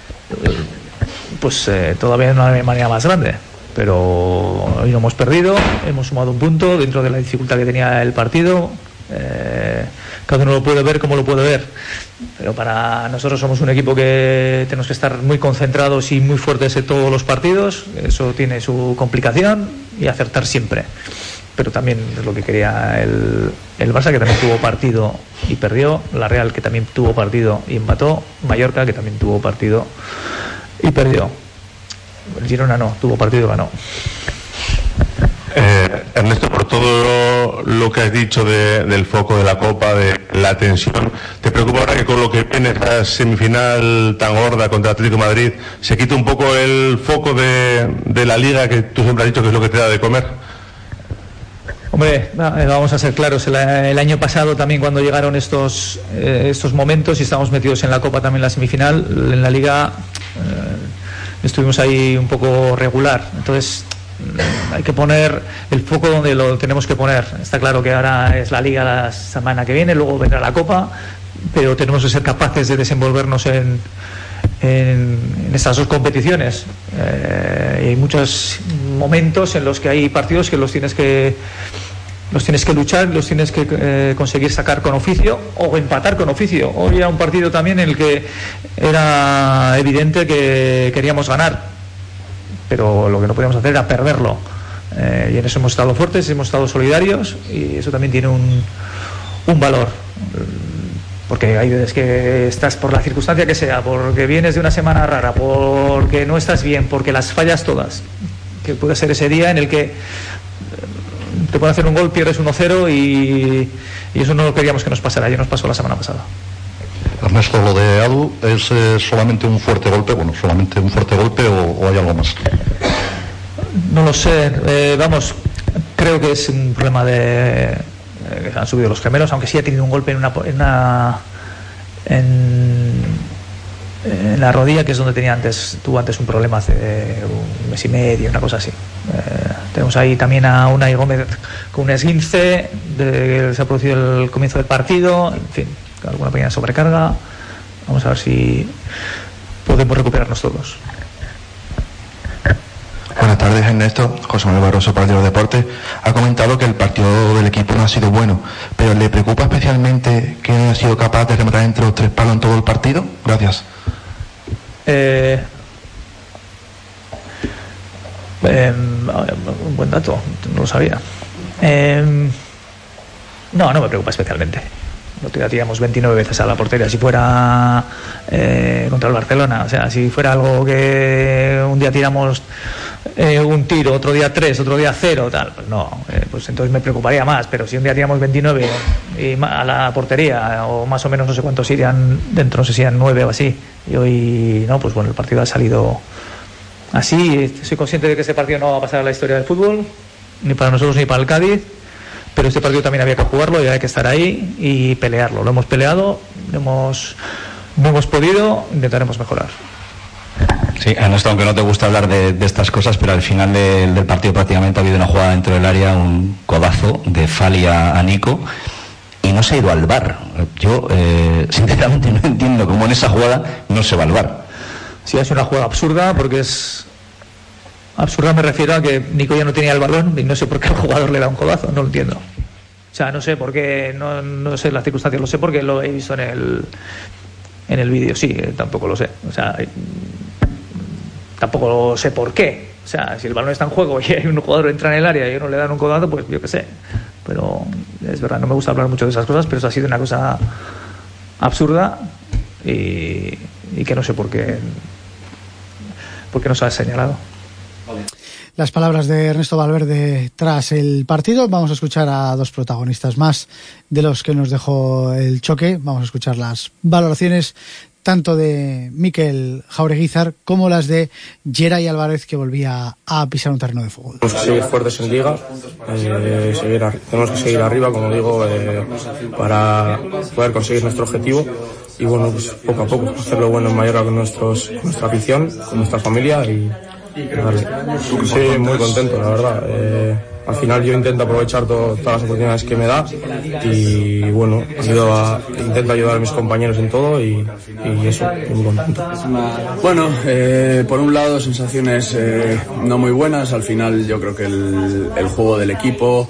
pues todavía de una manera más grande. Pero hoy no hemos perdido, hemos sumado un punto dentro de la dificultad que tenía el partido. Cada uno lo puede ver como lo puede ver, pero para nosotros somos un equipo que tenemos que estar muy concentrados y muy fuertes en todos los partidos. Eso tiene su complicación, y acertar siempre. Pero también es lo que quería el Barça, que también tuvo partido y perdió, la Real, que también tuvo partido y empató, Mallorca, que también tuvo partido y perdió. El Girona no, tuvo partido y ganó. Ernesto, por todo lo que has dicho del foco de la Copa, de la tensión, ¿te preocupa ahora que con lo que viene esa semifinal tan gorda contra Atlético de Madrid se quita un poco el foco de la Liga, que tú siempre has dicho que es lo que te da de comer? Hombre, vamos a ser claros, el año pasado también, cuando llegaron estos momentos y estábamos metidos en la Copa también en la semifinal, en la Liga estuvimos ahí un poco regular. Entonces hay que poner el foco donde lo tenemos que poner. Está claro que ahora es la Liga la semana que viene, luego vendrá la Copa, pero tenemos que ser capaces de desenvolvernos en estas dos competiciones. Y hay muchos momentos en los que hay partidos que los tienes que luchar, los tienes que conseguir sacar con oficio o empatar con oficio. Hoy era un partido también en el que era evidente que queríamos ganar, pero lo que no podíamos hacer era perderlo. Y en eso hemos estado fuertes, hemos estado solidarios, y eso también tiene un valor. Porque hay veces que estás, por la circunstancia que sea, porque vienes de una semana rara, porque no estás bien, porque las fallas todas, que puede ser ese día en el que te pueden hacer un gol, pierdes 1-0, y eso no lo queríamos que nos pasara. Ya nos pasó la semana pasada. Ernesto, ¿lo de Adu es solamente un fuerte golpe? Bueno, solamente un fuerte golpe o hay algo más. No lo sé, creo que es un problema de que se han subido los gemelos, aunque sí ha tenido un golpe en la rodilla, que es donde tuvo antes un problema hace un mes y medio, una cosa así. Tenemos ahí también a Unai Gómez con un esguince, se ha producido el comienzo del partido, en fin, alguna pequeña sobrecarga. Vamos a ver si podemos recuperarnos todos. Buenas tardes, Ernesto. José Manuel Barroso, para Diario Deporte. Ha comentado que el partido del equipo no ha sido bueno, pero ¿le preocupa especialmente que no haya sido capaz de rematar entre los 3 palos en todo el partido? Gracias. Un buen dato, no lo sabía. No me preocupa especialmente. Lo tiramos 29 veces a la portería. Si fuera contra el Barcelona, o sea, si fuera algo que un día tiramos un tiro, otro día 3, otro día 0, tal, pues no, pues entonces me preocuparía más. Pero si un día tiramos 29 a la portería, o más o menos no sé cuántos irían dentro, no sé si eran 9 o así, y hoy no, pues bueno, el partido ha salido así. Soy consciente de que ese partido no va a pasar a la historia del fútbol, ni para nosotros ni para el Cádiz, pero este partido también había que jugarlo y había que estar ahí y pelearlo. Lo hemos peleado, no hemos podido, intentaremos mejorar. Sí, Ernesto, aunque no te gusta hablar de estas cosas, pero al final del partido prácticamente ha habido una jugada dentro del área, un codazo de Fali a Nico, y no se ha ido al VAR. Yo, sinceramente, no entiendo cómo en esa jugada no se va al VAR. Sí, es una jugada absurda, porque es... Absurda me refiero a que Nico ya no tenía el balón y no sé por qué el jugador le da un codazo, no lo entiendo. O sea, no sé por qué, no sé las circunstancias, lo sé porque lo he visto en el vídeo, sí, tampoco lo sé. O sea, tampoco sé por qué. O sea, si el balón está en juego y hay un jugador entra en el área y uno le dan un codazo, pues yo qué sé. Pero es verdad, no me gusta hablar mucho de esas cosas, pero eso ha sido una cosa absurda y que no sé por qué no se ha señalado. Las palabras de Ernesto Valverde tras el partido. Vamos a escuchar a 2 protagonistas más de los que nos dejó el choque. Vamos a escuchar las valoraciones tanto de Mikel Jaureguizar como las de Geray Álvarez, que volvía a pisar un terreno de fútbol. Tenemos que seguir fuertes en Liga, tenemos que seguir arriba, como digo, para poder conseguir nuestro objetivo. Y bueno, pues poco a poco hacerlo bueno en Mallorca con nuestra afición, con nuestra familia y vale. Sí, muy contento, la verdad. Al final yo intento aprovechar todas las oportunidades que me da y bueno, intento ayudar a mis compañeros en todo y eso, muy contento. Bueno, por un lado sensaciones no muy buenas. Al final yo creo que el juego del equipo,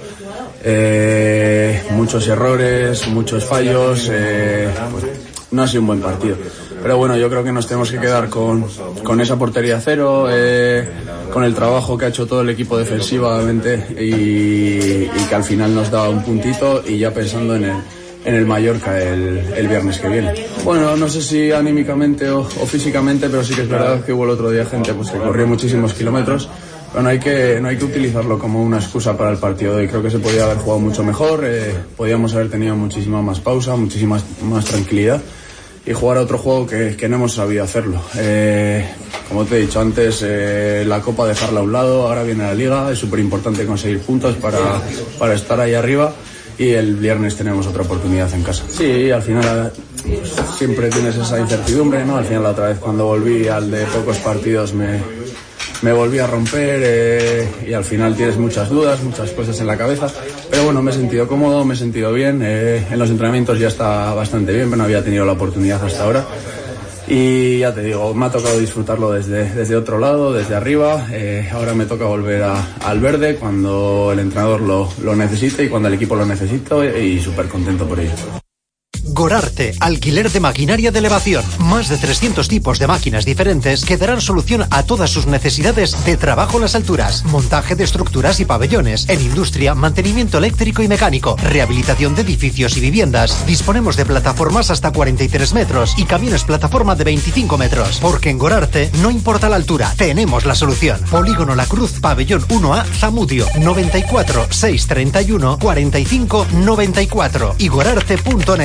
muchos errores, muchos fallos, pues no ha sido un buen partido. Pero bueno, yo creo que nos tenemos que quedar con esa portería cero, con el trabajo que ha hecho todo el equipo defensivamente y que al final nos da un puntito, y ya pensando en el Mallorca el viernes que viene. Bueno, no sé si anímicamente o físicamente, pero sí que es verdad que hubo el otro día gente pues que corrió muchísimos kilómetros. Pero no hay que utilizarlo como una excusa para el partido de hoy. Creo que se podía haber jugado mucho mejor, podíamos haber tenido muchísima más pausa, muchísima más tranquilidad y jugar a otro juego que no hemos sabido hacerlo. Como te he dicho antes, la Copa dejarla a un lado, ahora viene la Liga, es súper importante conseguir puntos para estar ahí arriba, y el viernes tenemos otra oportunidad en casa. Sí, al final pues, siempre tienes esa incertidumbre, ¿no? Al final la otra vez cuando volví al de pocos partidos me volví a romper y al final tienes muchas dudas, muchas cosas en la cabeza, pero bueno, me he sentido cómodo, me he sentido bien, en los entrenamientos ya está bastante bien, pero no había tenido la oportunidad hasta ahora y ya te digo, me ha tocado disfrutarlo desde otro lado, desde arriba. Ahora me toca volver al verde cuando el entrenador lo necesite y cuando el equipo lo necesita, y súper contento por ello. Gorarte, alquiler de maquinaria de elevación. Más de 300 tipos de máquinas diferentes que darán solución a todas sus necesidades de trabajo en las alturas. Montaje de estructuras y pabellones. En industria, mantenimiento eléctrico y mecánico. Rehabilitación de edificios y viviendas. Disponemos de plataformas hasta 43 metros y camiones plataforma de 25 metros. Porque en Gorarte no importa la altura, tenemos la solución. Polígono La Cruz, pabellón 1A, Zamudio. 94 631 45 94 y gorarte.net.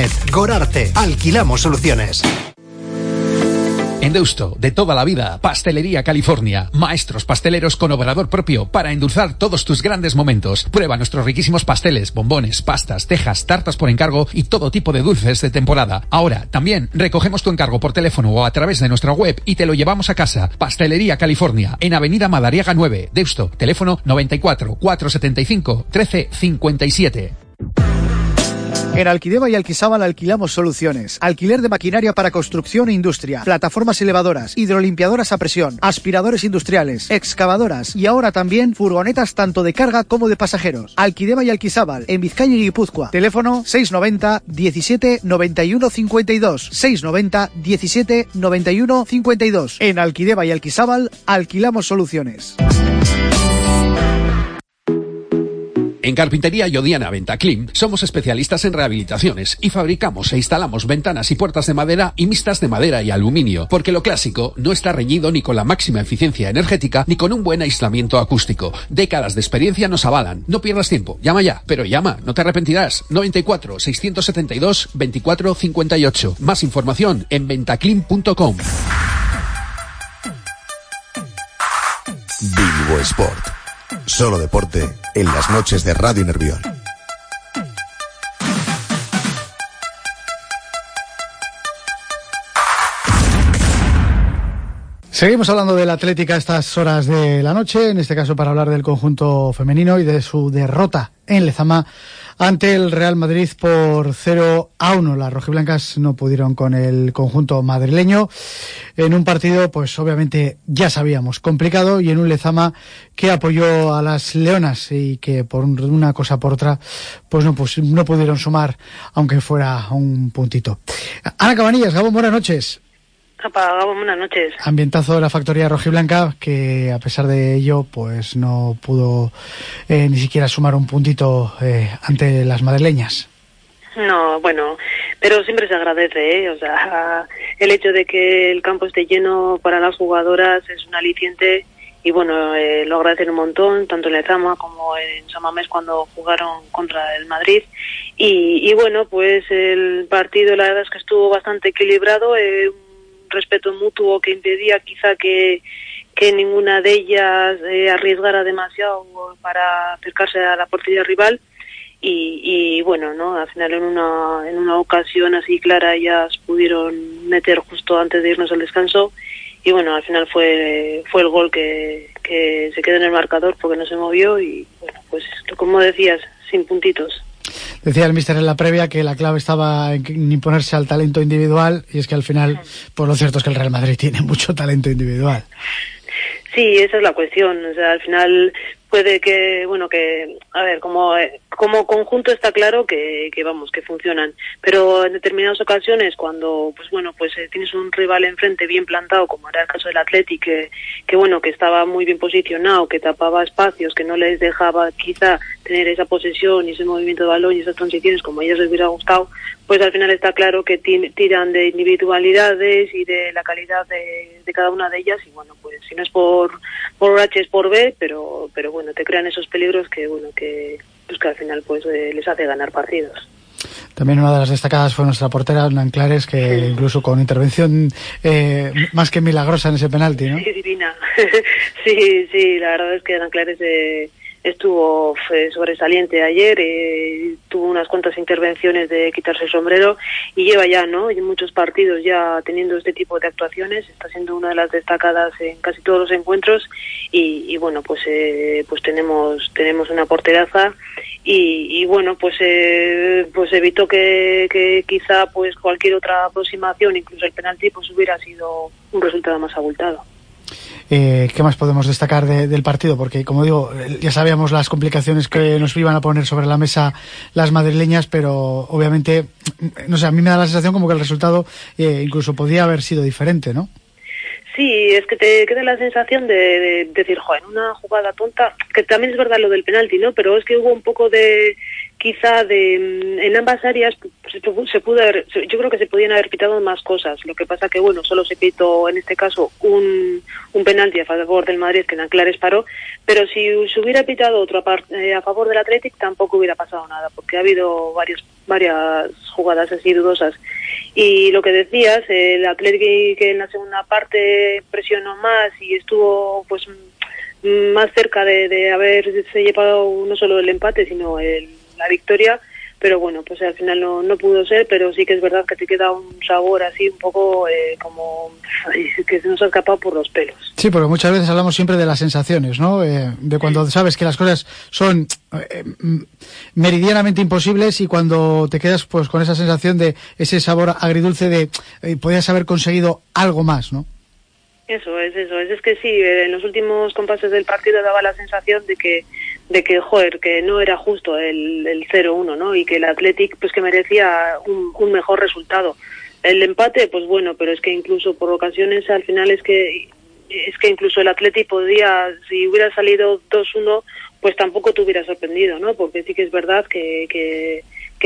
mejorarte. Alquilamos soluciones. En Deusto, de toda la vida, Pastelería California. Maestros pasteleros con obrador propio para endulzar todos tus grandes momentos. Prueba nuestros riquísimos pasteles, bombones, pastas, tejas, tartas por encargo y todo tipo de dulces de temporada. Ahora, también recogemos tu encargo por teléfono o a través de nuestra web y te lo llevamos a casa. Pastelería California, en Avenida Madariaga 9, Deusto. Teléfono 94 475 1357. En Alquideva y Alquisábal alquilamos soluciones. Alquiler de maquinaria para construcción e industria, plataformas elevadoras, hidrolimpiadoras a presión, aspiradores industriales, excavadoras y ahora también furgonetas tanto de carga como de pasajeros. Alquideva y Alquisábal, en Vizcaya y Guipúzcoa. Teléfono 690 17 91 52. 690 17 91 52. En Alquideva y Alquisábal alquilamos soluciones. En Carpintería Yodiana Ventaclim somos especialistas en rehabilitaciones y fabricamos e instalamos ventanas y puertas de madera y mixtas de madera y aluminio, porque lo clásico no está reñido ni con la máxima eficiencia energética ni con un buen aislamiento acústico. Décadas de experiencia nos avalan. No pierdas tiempo. Llama ya. Pero llama, no te arrepentirás. 94 672 24 58. Más información en ventaclim.com. Bilbo Sport. Solo deporte en las noches de Radio Nervión. Seguimos hablando del Atlético a estas horas de la noche, en este caso para hablar del conjunto femenino y de su derrota en Lezama ante el Real Madrid por 0-1. Las rojiblancas no pudieron con el conjunto madrileño en un partido, pues obviamente ya sabíamos, complicado, y en un Lezama que apoyó a las leonas y que por una cosa por otra pues no pudieron sumar, aunque fuera un puntito. Ana Cabanillas, Gabón, buenas noches. Buenas noches. Ambientazo de la factoría rojiblanca, que a pesar de ello pues no pudo ni siquiera sumar un puntito ante las madrileñas. No, bueno, pero siempre se agradece, o sea, el hecho de que el campo esté lleno para las jugadoras es un aliciente y bueno, lo agradecen un montón, tanto en Lezama como en San Mamés cuando jugaron contra el Madrid. Y bueno, pues el partido la verdad es que estuvo bastante equilibrado, respeto mutuo que impedía quizá que ninguna de ellas arriesgara demasiado para acercarse a la portería rival y bueno, no, al final en una ocasión así clara ellas pudieron meter justo antes de irnos al descanso y bueno, al final fue el gol que se quedó en el marcador porque no se movió y bueno, pues como decías, sin puntitos. Decía el míster en la previa que la clave estaba en imponerse al talento individual y es que al final, pues lo cierto es que el Real Madrid tiene mucho talento individual. Sí, esa es la cuestión, o sea, al final puede que, bueno, que, a ver, como conjunto está claro que vamos, que funcionan, pero en determinadas ocasiones cuando, pues bueno, pues tienes un rival enfrente bien plantado, como era el caso del Athletic, que bueno, que estaba muy bien posicionado, que tapaba espacios, que no les dejaba quizá tener esa posesión y ese movimiento de balón y esas transiciones como a ellos les hubiera gustado, pues al final está claro que tiran de individualidades y de la calidad de cada una de ellas y bueno, pues si no es por H es por B, pero bueno, te crean esos peligros que bueno, que al final pues les hace ganar partidos. También una de las destacadas fue nuestra portera, Anclares, que incluso con intervención más que milagrosa en ese penalti, ¿no? Sí, divina. sí, la verdad es que Anclares estuvo sobresaliente ayer, tuvo unas cuantas intervenciones de quitarse el sombrero y lleva ya, ¿no? En muchos partidos ya teniendo este tipo de actuaciones, está siendo una de las destacadas en casi todos los encuentros y bueno, pues tenemos una porteraza y bueno, pues evitó que quizá pues cualquier otra aproximación, incluso el penalti, pues hubiera sido un resultado más abultado. ¿Qué más podemos destacar del partido? Porque, como digo, ya sabíamos las complicaciones que nos iban a poner sobre la mesa las madrileñas, pero obviamente, no sé, a mí me da la sensación como que el resultado incluso podía haber sido diferente, ¿no? Sí, es que te queda la sensación de decir, joder, una jugada tonta, que también es verdad lo del penalti, ¿no? Pero es que hubo un poco de quizá en ambas áreas se pudo haber, yo creo que se podían haber pitado más cosas. Lo que pasa que bueno, solo se pitó en este caso un penalti a favor del Madrid que Nanclares paró, pero si se hubiera pitado otro a favor del Athletic tampoco hubiera pasado nada, porque ha habido varias jugadas así dudosas. Y lo que decías, el Athletic que en la segunda parte presionó más y estuvo pues más cerca de haberse llevado no solo el empate sino la victoria, pero bueno, pues al final no pudo ser, pero sí que es verdad que te queda un sabor así un poco como que se nos ha escapado por los pelos. Sí, porque muchas veces hablamos siempre de las sensaciones, ¿no? De cuando sabes que las cosas son meridianamente imposibles y cuando te quedas pues con esa sensación de ese sabor agridulce de podías haber conseguido algo más, ¿no? Eso es, es que sí, en los últimos compases del partido daba la sensación de que joder, que no era justo el 0-1, ¿no? Y que el Athletic pues que merecía un mejor resultado. El empate, pues bueno, pero es que incluso por ocasiones al final es que incluso el Athletic podía, si hubiera salido 2-1, pues tampoco te hubiera sorprendido, ¿no? Porque sí que es verdad que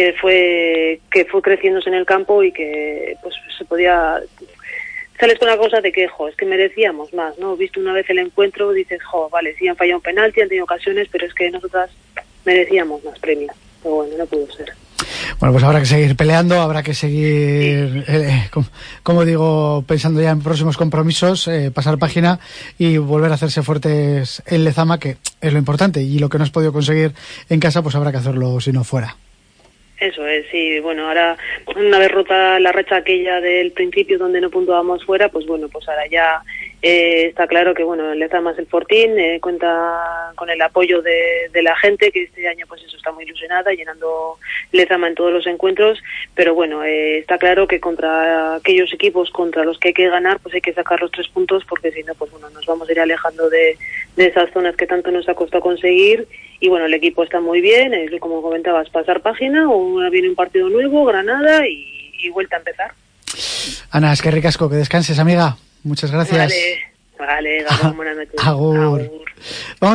fue creciéndose en el campo y que pues se podía. Sales con la cosa de que, es que merecíamos más, ¿no? Visto una vez el encuentro, dices, vale, sí han fallado un penalti, han tenido ocasiones, pero es que nosotras merecíamos más premio. Pero bueno, no pudo ser. Bueno, pues habrá que seguir peleando, habrá que seguir, como digo, pensando ya en próximos compromisos, pasar página y volver a hacerse fuertes en Lezama, que es lo importante, y lo que no has podido conseguir en casa, pues habrá que hacerlo si no fuera. Eso es, sí, bueno, ahora una vez rota la racha aquella del principio donde no puntuábamos fuera, pues bueno, pues ahora ya está claro que bueno, Lezama es el fortín, cuenta con el apoyo de la gente, que este año pues eso está muy ilusionada, llenando Lezama en todos los encuentros, pero bueno, está claro que contra aquellos equipos contra los que hay que ganar, pues hay que sacar los 3 puntos, porque si no, pues bueno, nos vamos a ir alejando de esas zonas que tanto nos ha costado conseguir. Y bueno, el equipo está muy bien, como comentabas, pasar página, viene un partido nuevo, Granada y vuelta a empezar. Ana, es que ricasco, que descanses, amiga. Muchas gracias. Vale, Gabón, buenas noches. Agur. Vamos.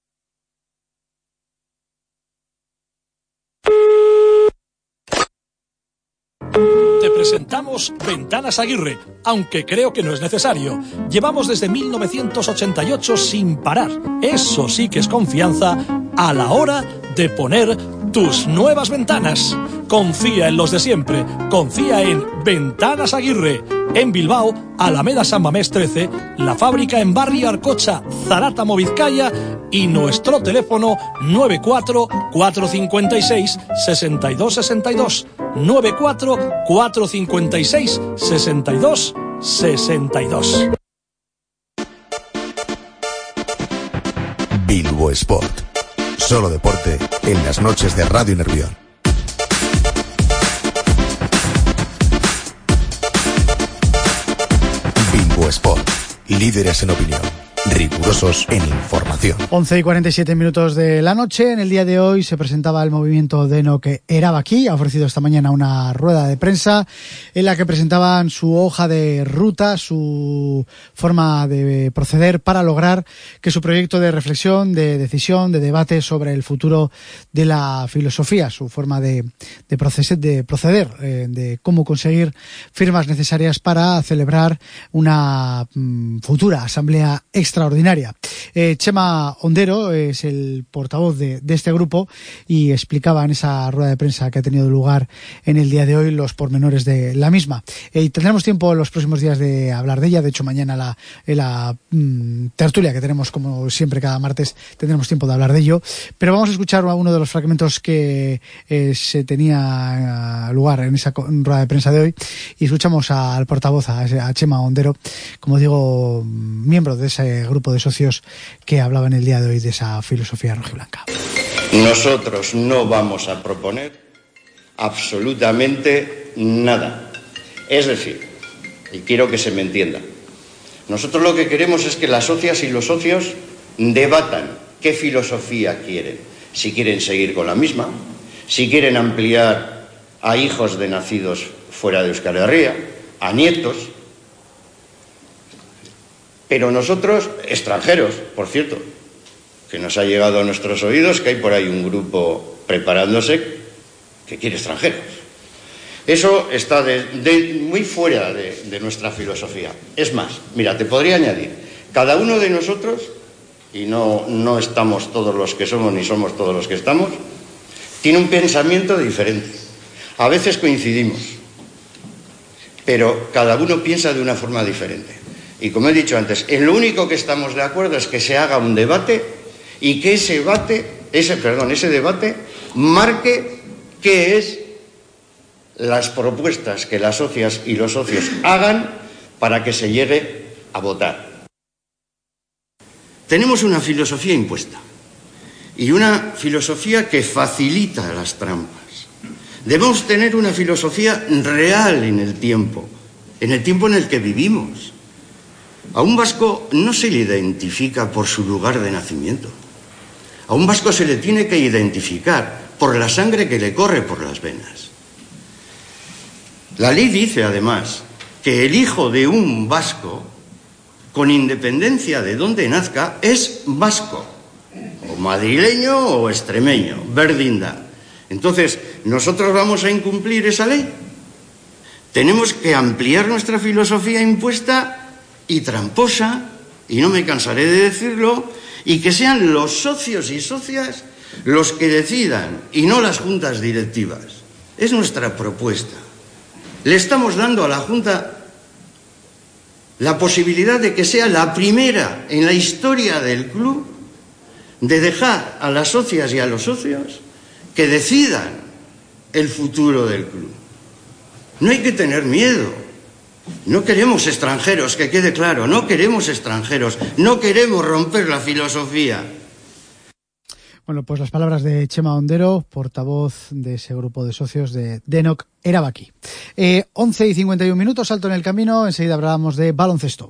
Te presentamos Ventanas Aguirre, aunque creo que no es necesario. Llevamos desde 1988 sin parar. Eso sí que es confianza a la hora de poner tus nuevas ventanas. Confía en los de siempre. Confía en Ventanas Aguirre. En Bilbao, Alameda San Mamés 13, la fábrica en Barrio Arcocha, Zarátamo, Vizcaya, y nuestro teléfono 94 456 6262. 94 456 6262. Bilbo Sport. Solo deporte en las noches de Radio Nervión. Bilbo Sport. Líderes en opinión. Rigurosos en información. 11:47 de la noche. En el día de hoy se presentaba el movimiento de Enoke Erabaki. Ha ofrecido esta mañana una rueda de prensa en la que presentaban su hoja de ruta, su forma de proceder para lograr que su proyecto de reflexión, de decisión, de debate sobre el futuro de la filosofía, su forma de proceder, de cómo conseguir firmas necesarias para celebrar una futura asamblea extraordinaria. Chema Ondero es el portavoz de este grupo y explicaba en esa rueda de prensa que ha tenido lugar en el día de hoy los pormenores de la misma. Y tendremos tiempo en los próximos días de hablar de ella. De hecho, mañana la tertulia que tenemos, como siempre, cada martes, tendremos tiempo de hablar de ello. Pero vamos a escuchar uno de los fragmentos que se tenía lugar en esa rueda de prensa de hoy y escuchamos al portavoz, a Chema Ondero, como digo, miembro de ese grupo de socios que hablaba en el día de hoy de esa filosofía rojiblanca. Nosotros no vamos a proponer absolutamente nada. Es decir, y quiero que se me entienda, nosotros lo que queremos es que las socias y los socios debatan qué filosofía quieren. Si quieren seguir con la misma, si quieren ampliar a hijos de nacidos fuera de Euskal Herria, a nietos. Pero nosotros, extranjeros, por cierto, que nos ha llegado a nuestros oídos, que hay por ahí un grupo preparándose que quiere extranjeros. Eso está muy fuera de nuestra filosofía. Es más, mira, te podría añadir, cada uno de nosotros, y no estamos todos los que somos ni somos todos los que estamos, tiene un pensamiento diferente. A veces coincidimos, pero cada uno piensa de una forma diferente. Y como he dicho antes, en lo único que estamos de acuerdo es que se haga un debate y que ese debate marque qué es las propuestas que las socias y los socios hagan para que se llegue a votar. Tenemos una filosofía impuesta y una filosofía que facilita las trampas. Debemos tener una filosofía real en el tiempo en el que vivimos. A un vasco no se le identifica por su lugar de nacimiento. A un vasco se le tiene que identificar por la sangre que le corre por las venas. La ley dice, además, que el hijo de un vasco, con independencia de dónde nazca, es vasco, o madrileño o extremeño, verdinda. Entonces, ¿nosotros vamos a incumplir esa ley? Tenemos que ampliar nuestra filosofía impuesta y tramposa, y no me cansaré de decirlo, y que sean los socios y socias los que decidan, y no las juntas directivas. Es nuestra propuesta. Le estamos dando a la Junta la posibilidad de que sea la primera en la historia del club de dejar a las socias y a los socios que decidan el futuro del club. No hay que tener miedo. No queremos extranjeros, que quede claro, no queremos extranjeros, no queremos romper la filosofía. Bueno, pues las palabras de Chema Ondero, portavoz de ese grupo de socios de Denok Erabaki. 11:51, salto en el camino, enseguida hablamos de baloncesto.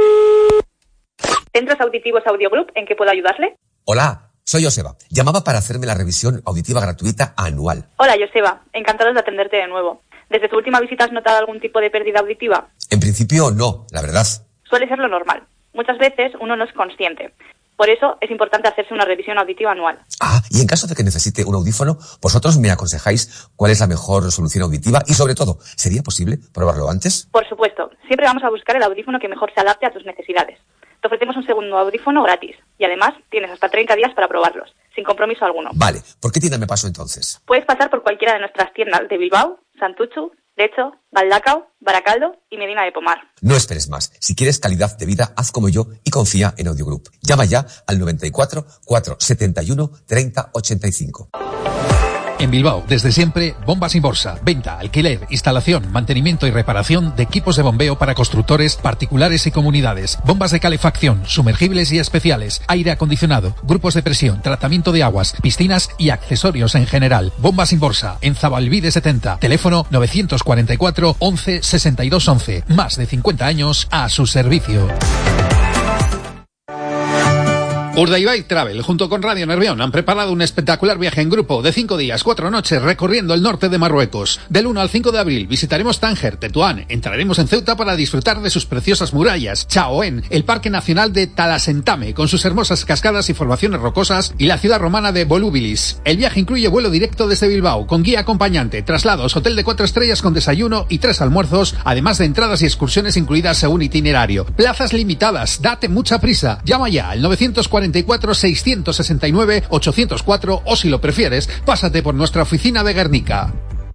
Centros Auditivos Audiogroup, ¿en qué puedo ayudarle? Hola, soy Joseba. Llamaba para hacerme la revisión auditiva gratuita anual. Hola, Joseba. Encantados de atenderte de nuevo. ¿Desde tu última visita has notado algún tipo de pérdida auditiva? En principio no, la verdad. Suele ser lo normal. Muchas veces uno no es consciente. Por eso es importante hacerse una revisión auditiva anual. Ah, y en caso de que necesite un audífono, vosotros me aconsejáis cuál es la mejor solución auditiva y, sobre todo, ¿sería posible probarlo antes? Por supuesto. Siempre vamos a buscar el audífono que mejor se adapte a tus necesidades. Te ofrecemos un segundo audífono gratis y además tienes hasta 30 días para probarlos, sin compromiso alguno. Vale, ¿por qué tienda me paso entonces? Puedes pasar por cualquiera de nuestras tiendas de Bilbao, Santutxu, Lecho, Galdakao, Baracaldo y Medina de Pomar. No esperes más. Si quieres calidad de vida, haz como yo y confía en Audiogroup. Llama ya al 94 471 30 85. En Bilbao, desde siempre, Bombas Inborsa. Venta, alquiler, instalación, mantenimiento y reparación de equipos de bombeo para constructores, particulares y comunidades. Bombas de calefacción, sumergibles y especiales, aire acondicionado, grupos de presión, tratamiento de aguas, piscinas y accesorios en general. Bombas Inborsa, en Zabalbide 70. Teléfono 944 11 62 11. Más de 50 años a su servicio. Urdaibai Travel, junto con Radio Nervión, han preparado un espectacular viaje en grupo de 5 días, 4 noches, recorriendo el norte de Marruecos. Del 1 al 5 de abril visitaremos Tánger, Tetuán, entraremos en Ceuta para disfrutar de sus preciosas murallas, Chaoén, el Parque Nacional de Talasentame, con sus hermosas cascadas y formaciones rocosas, y la ciudad romana de Volubilis. El viaje incluye vuelo directo desde Bilbao, con guía acompañante, traslados, hotel de 4 estrellas con desayuno y 3 almuerzos, además de entradas y excursiones incluidas según itinerario. Plazas limitadas, date mucha prisa. Llama ya al 944 669 804 o, si lo prefieres, pásate por nuestra oficina de Guernica.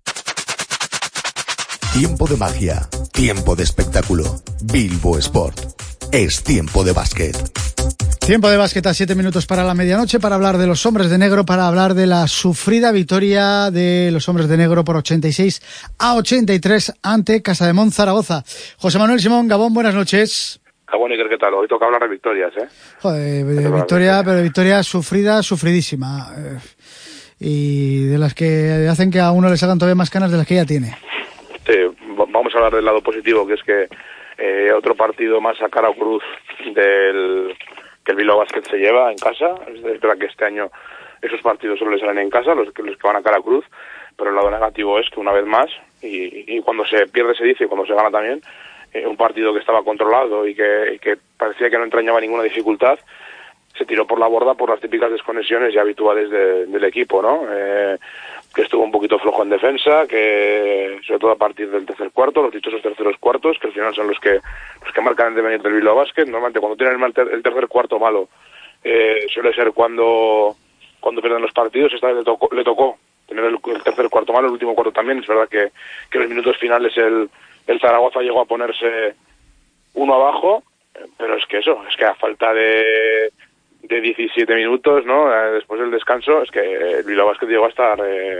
Tiempo de magia, tiempo de espectáculo. Bilbo Sport. Es tiempo de básquet. Tiempo de básquet a 7 minutos para la medianoche, para hablar de los hombres de negro, para hablar de la sufrida victoria de los hombres de negro por 86-83 ante Casademont Zaragoza. José Manuel Simón Gabón, buenas noches. Gabón, Iker, ¿qué tal? Hoy toca hablar de victorias, ¿eh? Joder, de victoria, pero victoria sufrida, sufridísima. Y de las que hacen que a uno le salgan todavía más canas de las que ya tiene. Sí, vamos a hablar del lado positivo, que es que otro partido más a cara o cruz que el Bilbao Basket se lleva en casa. Es verdad que este año esos partidos solo le salen en casa, los que van a cara o cruz, pero el lado negativo es que una vez más, y cuando se pierde se dice y cuando se gana también, un partido que estaba controlado y que parecía que no entrañaba ninguna dificultad, se tiró por la borda por las típicas desconexiones ya habituales del equipo, ¿no? Que estuvo un poquito flojo en defensa, que sobre todo a partir del tercer cuarto, los dichosos terceros cuartos, que al final son los que marcan el devenir del Bilbao Basket. Normalmente cuando tienen el tercer cuarto malo, suele ser cuando pierden los partidos. Esta vez le tocó tener el tercer cuarto malo, el último cuarto también. Es verdad que en los minutos finales el Zaragoza llegó a ponerse uno abajo, pero es que a falta de 17 minutos, ¿no? Después del descanso, es que el Bilbao Basket llegó a estar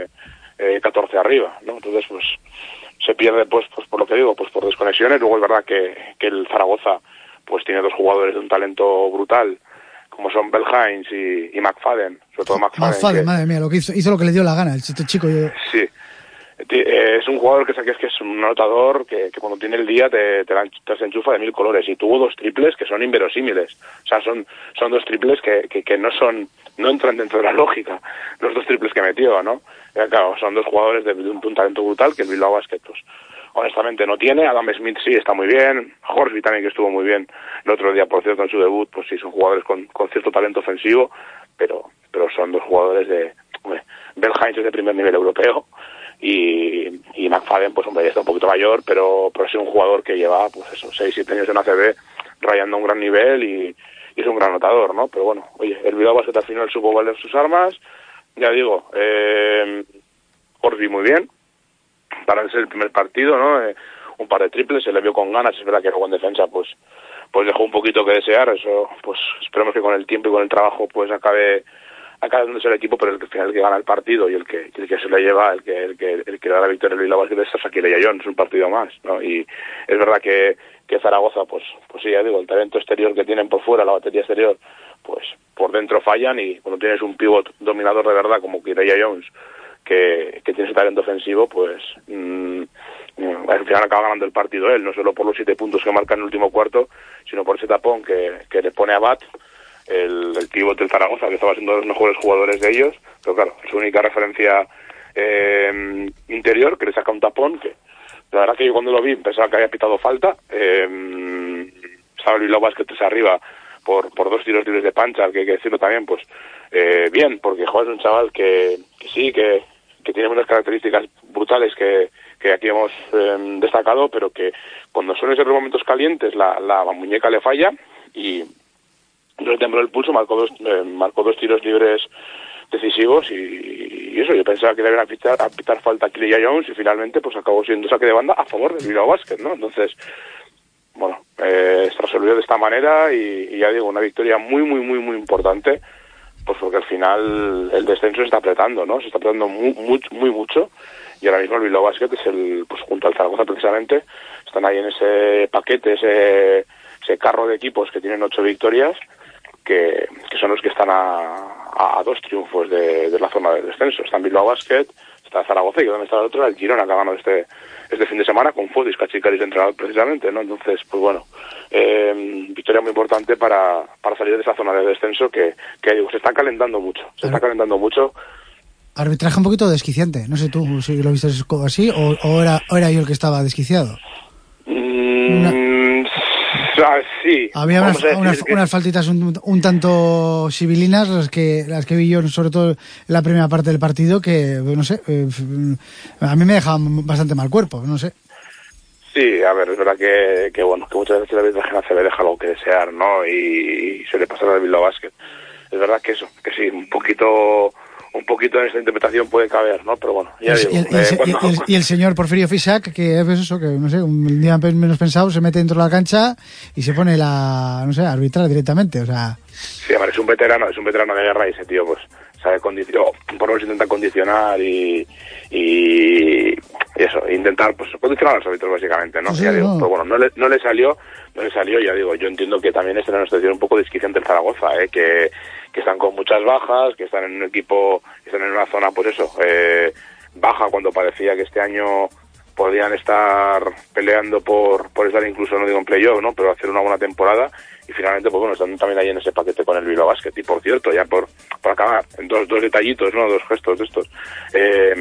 14 arriba, ¿no? Entonces, pues se pierde, pues por lo que digo, pues por desconexiones. Luego es verdad que el Zaragoza pues tiene dos jugadores de un talento brutal, como son Belhains y McFadden, sobre todo McFadden. Madre mía, lo que hizo lo que le dio la gana, el chico. Sí. Es un jugador que es un anotador que cuando tiene el día te se enchufa de 1000 colores, y tuvo 2 triples que son inverosímiles. O sea, son 2 triples que no entran dentro de la lógica, los 2 triples que metió, ¿no? Claro, son 2 jugadores de un talento brutal que el Bilbao Basket, pues, honestamente no tiene. Adam Smith sí está muy bien, Horsby también, que estuvo muy bien el otro día, por cierto, en su debut. Pues sí, son jugadores con cierto talento ofensivo, pero son 2 jugadores Belhains es de primer nivel europeo, y McFadden, pues hombre, ya está un poquito mayor, pero es un jugador que lleva, pues eso, 6-7 años en ACB rayando a un gran nivel, y es un gran anotador, ¿no? Pero bueno, oye, el Bilbao Basket al final supo valer sus armas. Ya digo, Horsby muy bien para ser el primer partido, ¿no? Un par de triples, se le vio con ganas. Es verdad que luego en defensa pues dejó un poquito que desear. Eso, pues esperemos que con el tiempo y con el trabajo pues acabe dándose el equipo, pero el que gana el partido y el que se le lleva, el que da la victoria al Bilbao Basket es Shaquille Jones, un partido más, ¿no? Y es verdad que Zaragoza, pues sí, ya digo, el talento exterior que tienen por fuera, la batería exterior, pues por dentro fallan, y cuando tienes un pivot dominador de verdad como Kiraya Jones, que tiene ese talento ofensivo, pues al final acaba ganando el partido él, no solo por los 7 puntos que marca en el último cuarto, sino por ese tapón que le pone a Bat, el pívot del Zaragoza, que estaba siendo de los mejores jugadores de ellos, pero claro, su única referencia interior, que le saca un tapón, que la verdad que yo cuando lo vi pensaba que había pitado falta. Estaba el Bilbao Basket arriba por 2 tiros libres de Panchar, que hay que decirlo también, pues bien, porque joder, es un chaval que sí, que tiene unas características brutales que aquí hemos destacado, pero que cuando suelen ser los momentos calientes la muñeca le falla, y no le tembló el pulso, marcó dos tiros libres decisivos, y eso, yo pensaba que le iban a pitar falta a Kiraya Jones, y finalmente pues acabó siendo saque de banda a favor del Bilbao Basket, ¿no? Entonces, bueno, se resolvió de esta manera, y ya digo, una victoria muy, muy, muy, muy importante, pues porque al final el descenso se está apretando, ¿no? Se está apretando muy mucho, y ahora mismo el Bilbao Basket es pues junto al Zaragoza precisamente, están ahí en ese paquete, ese carro de equipos que tienen 8 victorias, que son los que están a 2 triunfos de la zona de descenso. Está en Bilbao Basket, está Zaragoza, y donde está el otro, el Girona, que ha ganado este fin de semana con Fodis Cachicaris de entrenador precisamente, ¿no? Entonces, pues bueno, victoria muy importante para salir de esa zona de descenso que digo, se está calentando mucho. Arbitraje un poquito desquiciante, no sé tú si lo viste así o era yo el que estaba desquiciado. Sí. Había unas faltitas un tanto civilinas, las que vi yo, sobre todo en la primera parte del partido, que no sé, a mí me dejaban bastante mal cuerpo, no sé. Sí, a ver, es verdad que bueno, que muchas veces la arbitraje en ACB deja algo que desear, ¿no? Y suele pasar al Bilbao Basket. Es verdad que sí, un poquito en esta interpretación puede caber, ¿no? Pero bueno, ya digo. Y el señor Porfirio Fisac, que es eso, que no sé, un día menos pensado, se mete dentro de la cancha y se pone a arbitrar directamente, o sea. Sí, a ver, es un veterano de guerra, y ese tío, pues, sabe por lo menos intenta condicionar y eso, intentar, pues, condicionar a los árbitros, básicamente, ¿no? Sí, ya digo, no. pero bueno, no le salió, ya digo, yo entiendo que también está en una situación un poco desquiciante el Zaragoza, que están con muchas bajas, que están en un equipo, que están en una zona, pues eso, baja, cuando parecía que este año podían estar peleando por estar incluso, no digo en playoff, ¿no? Pero hacer una buena temporada, y finalmente, pues bueno, están también ahí en ese paquete con el Bilbao Basket. Y por cierto, ya por acabar, en dos detallitos, ¿no? 2 gestos de estos.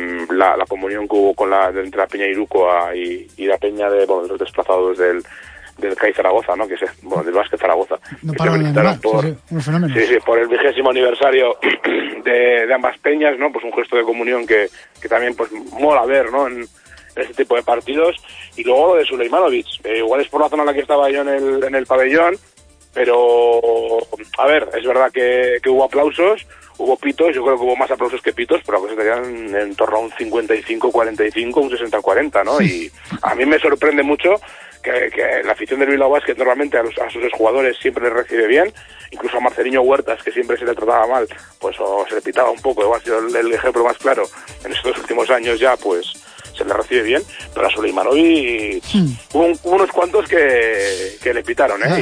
La comunión que hubo entre la Peña Iruko y la Peña de los desplazados del del CAI Zaragoza, ¿no? Que es, bueno, del Básquet Zaragoza. No pararon de animar, un fenómeno. Sí, por el 20º aniversario de ambas peñas, ¿no? Pues un gesto de comunión que también pues mola ver, ¿no? En este tipo de partidos. Y luego lo de Suleimanovic, igual es por la zona en la que estaba yo en el pabellón, pero a ver, es verdad que hubo aplausos, hubo pitos, yo creo que hubo más aplausos que pitos, pero que se tenían en torno a un 55-45, un 60-40, ¿no? Y a mí me sorprende mucho que la afición del Bilbao Basket normalmente a sus jugadores siempre les recibe bien, incluso a Marceliño Huertas, que siempre se le trataba mal, pues o se le pitaba un poco, ha sido el ejemplo más claro en estos últimos años ya, pues se le recibe bien, pero a Suleimanovic hubo unos cuantos que le pitaron, ¿eh?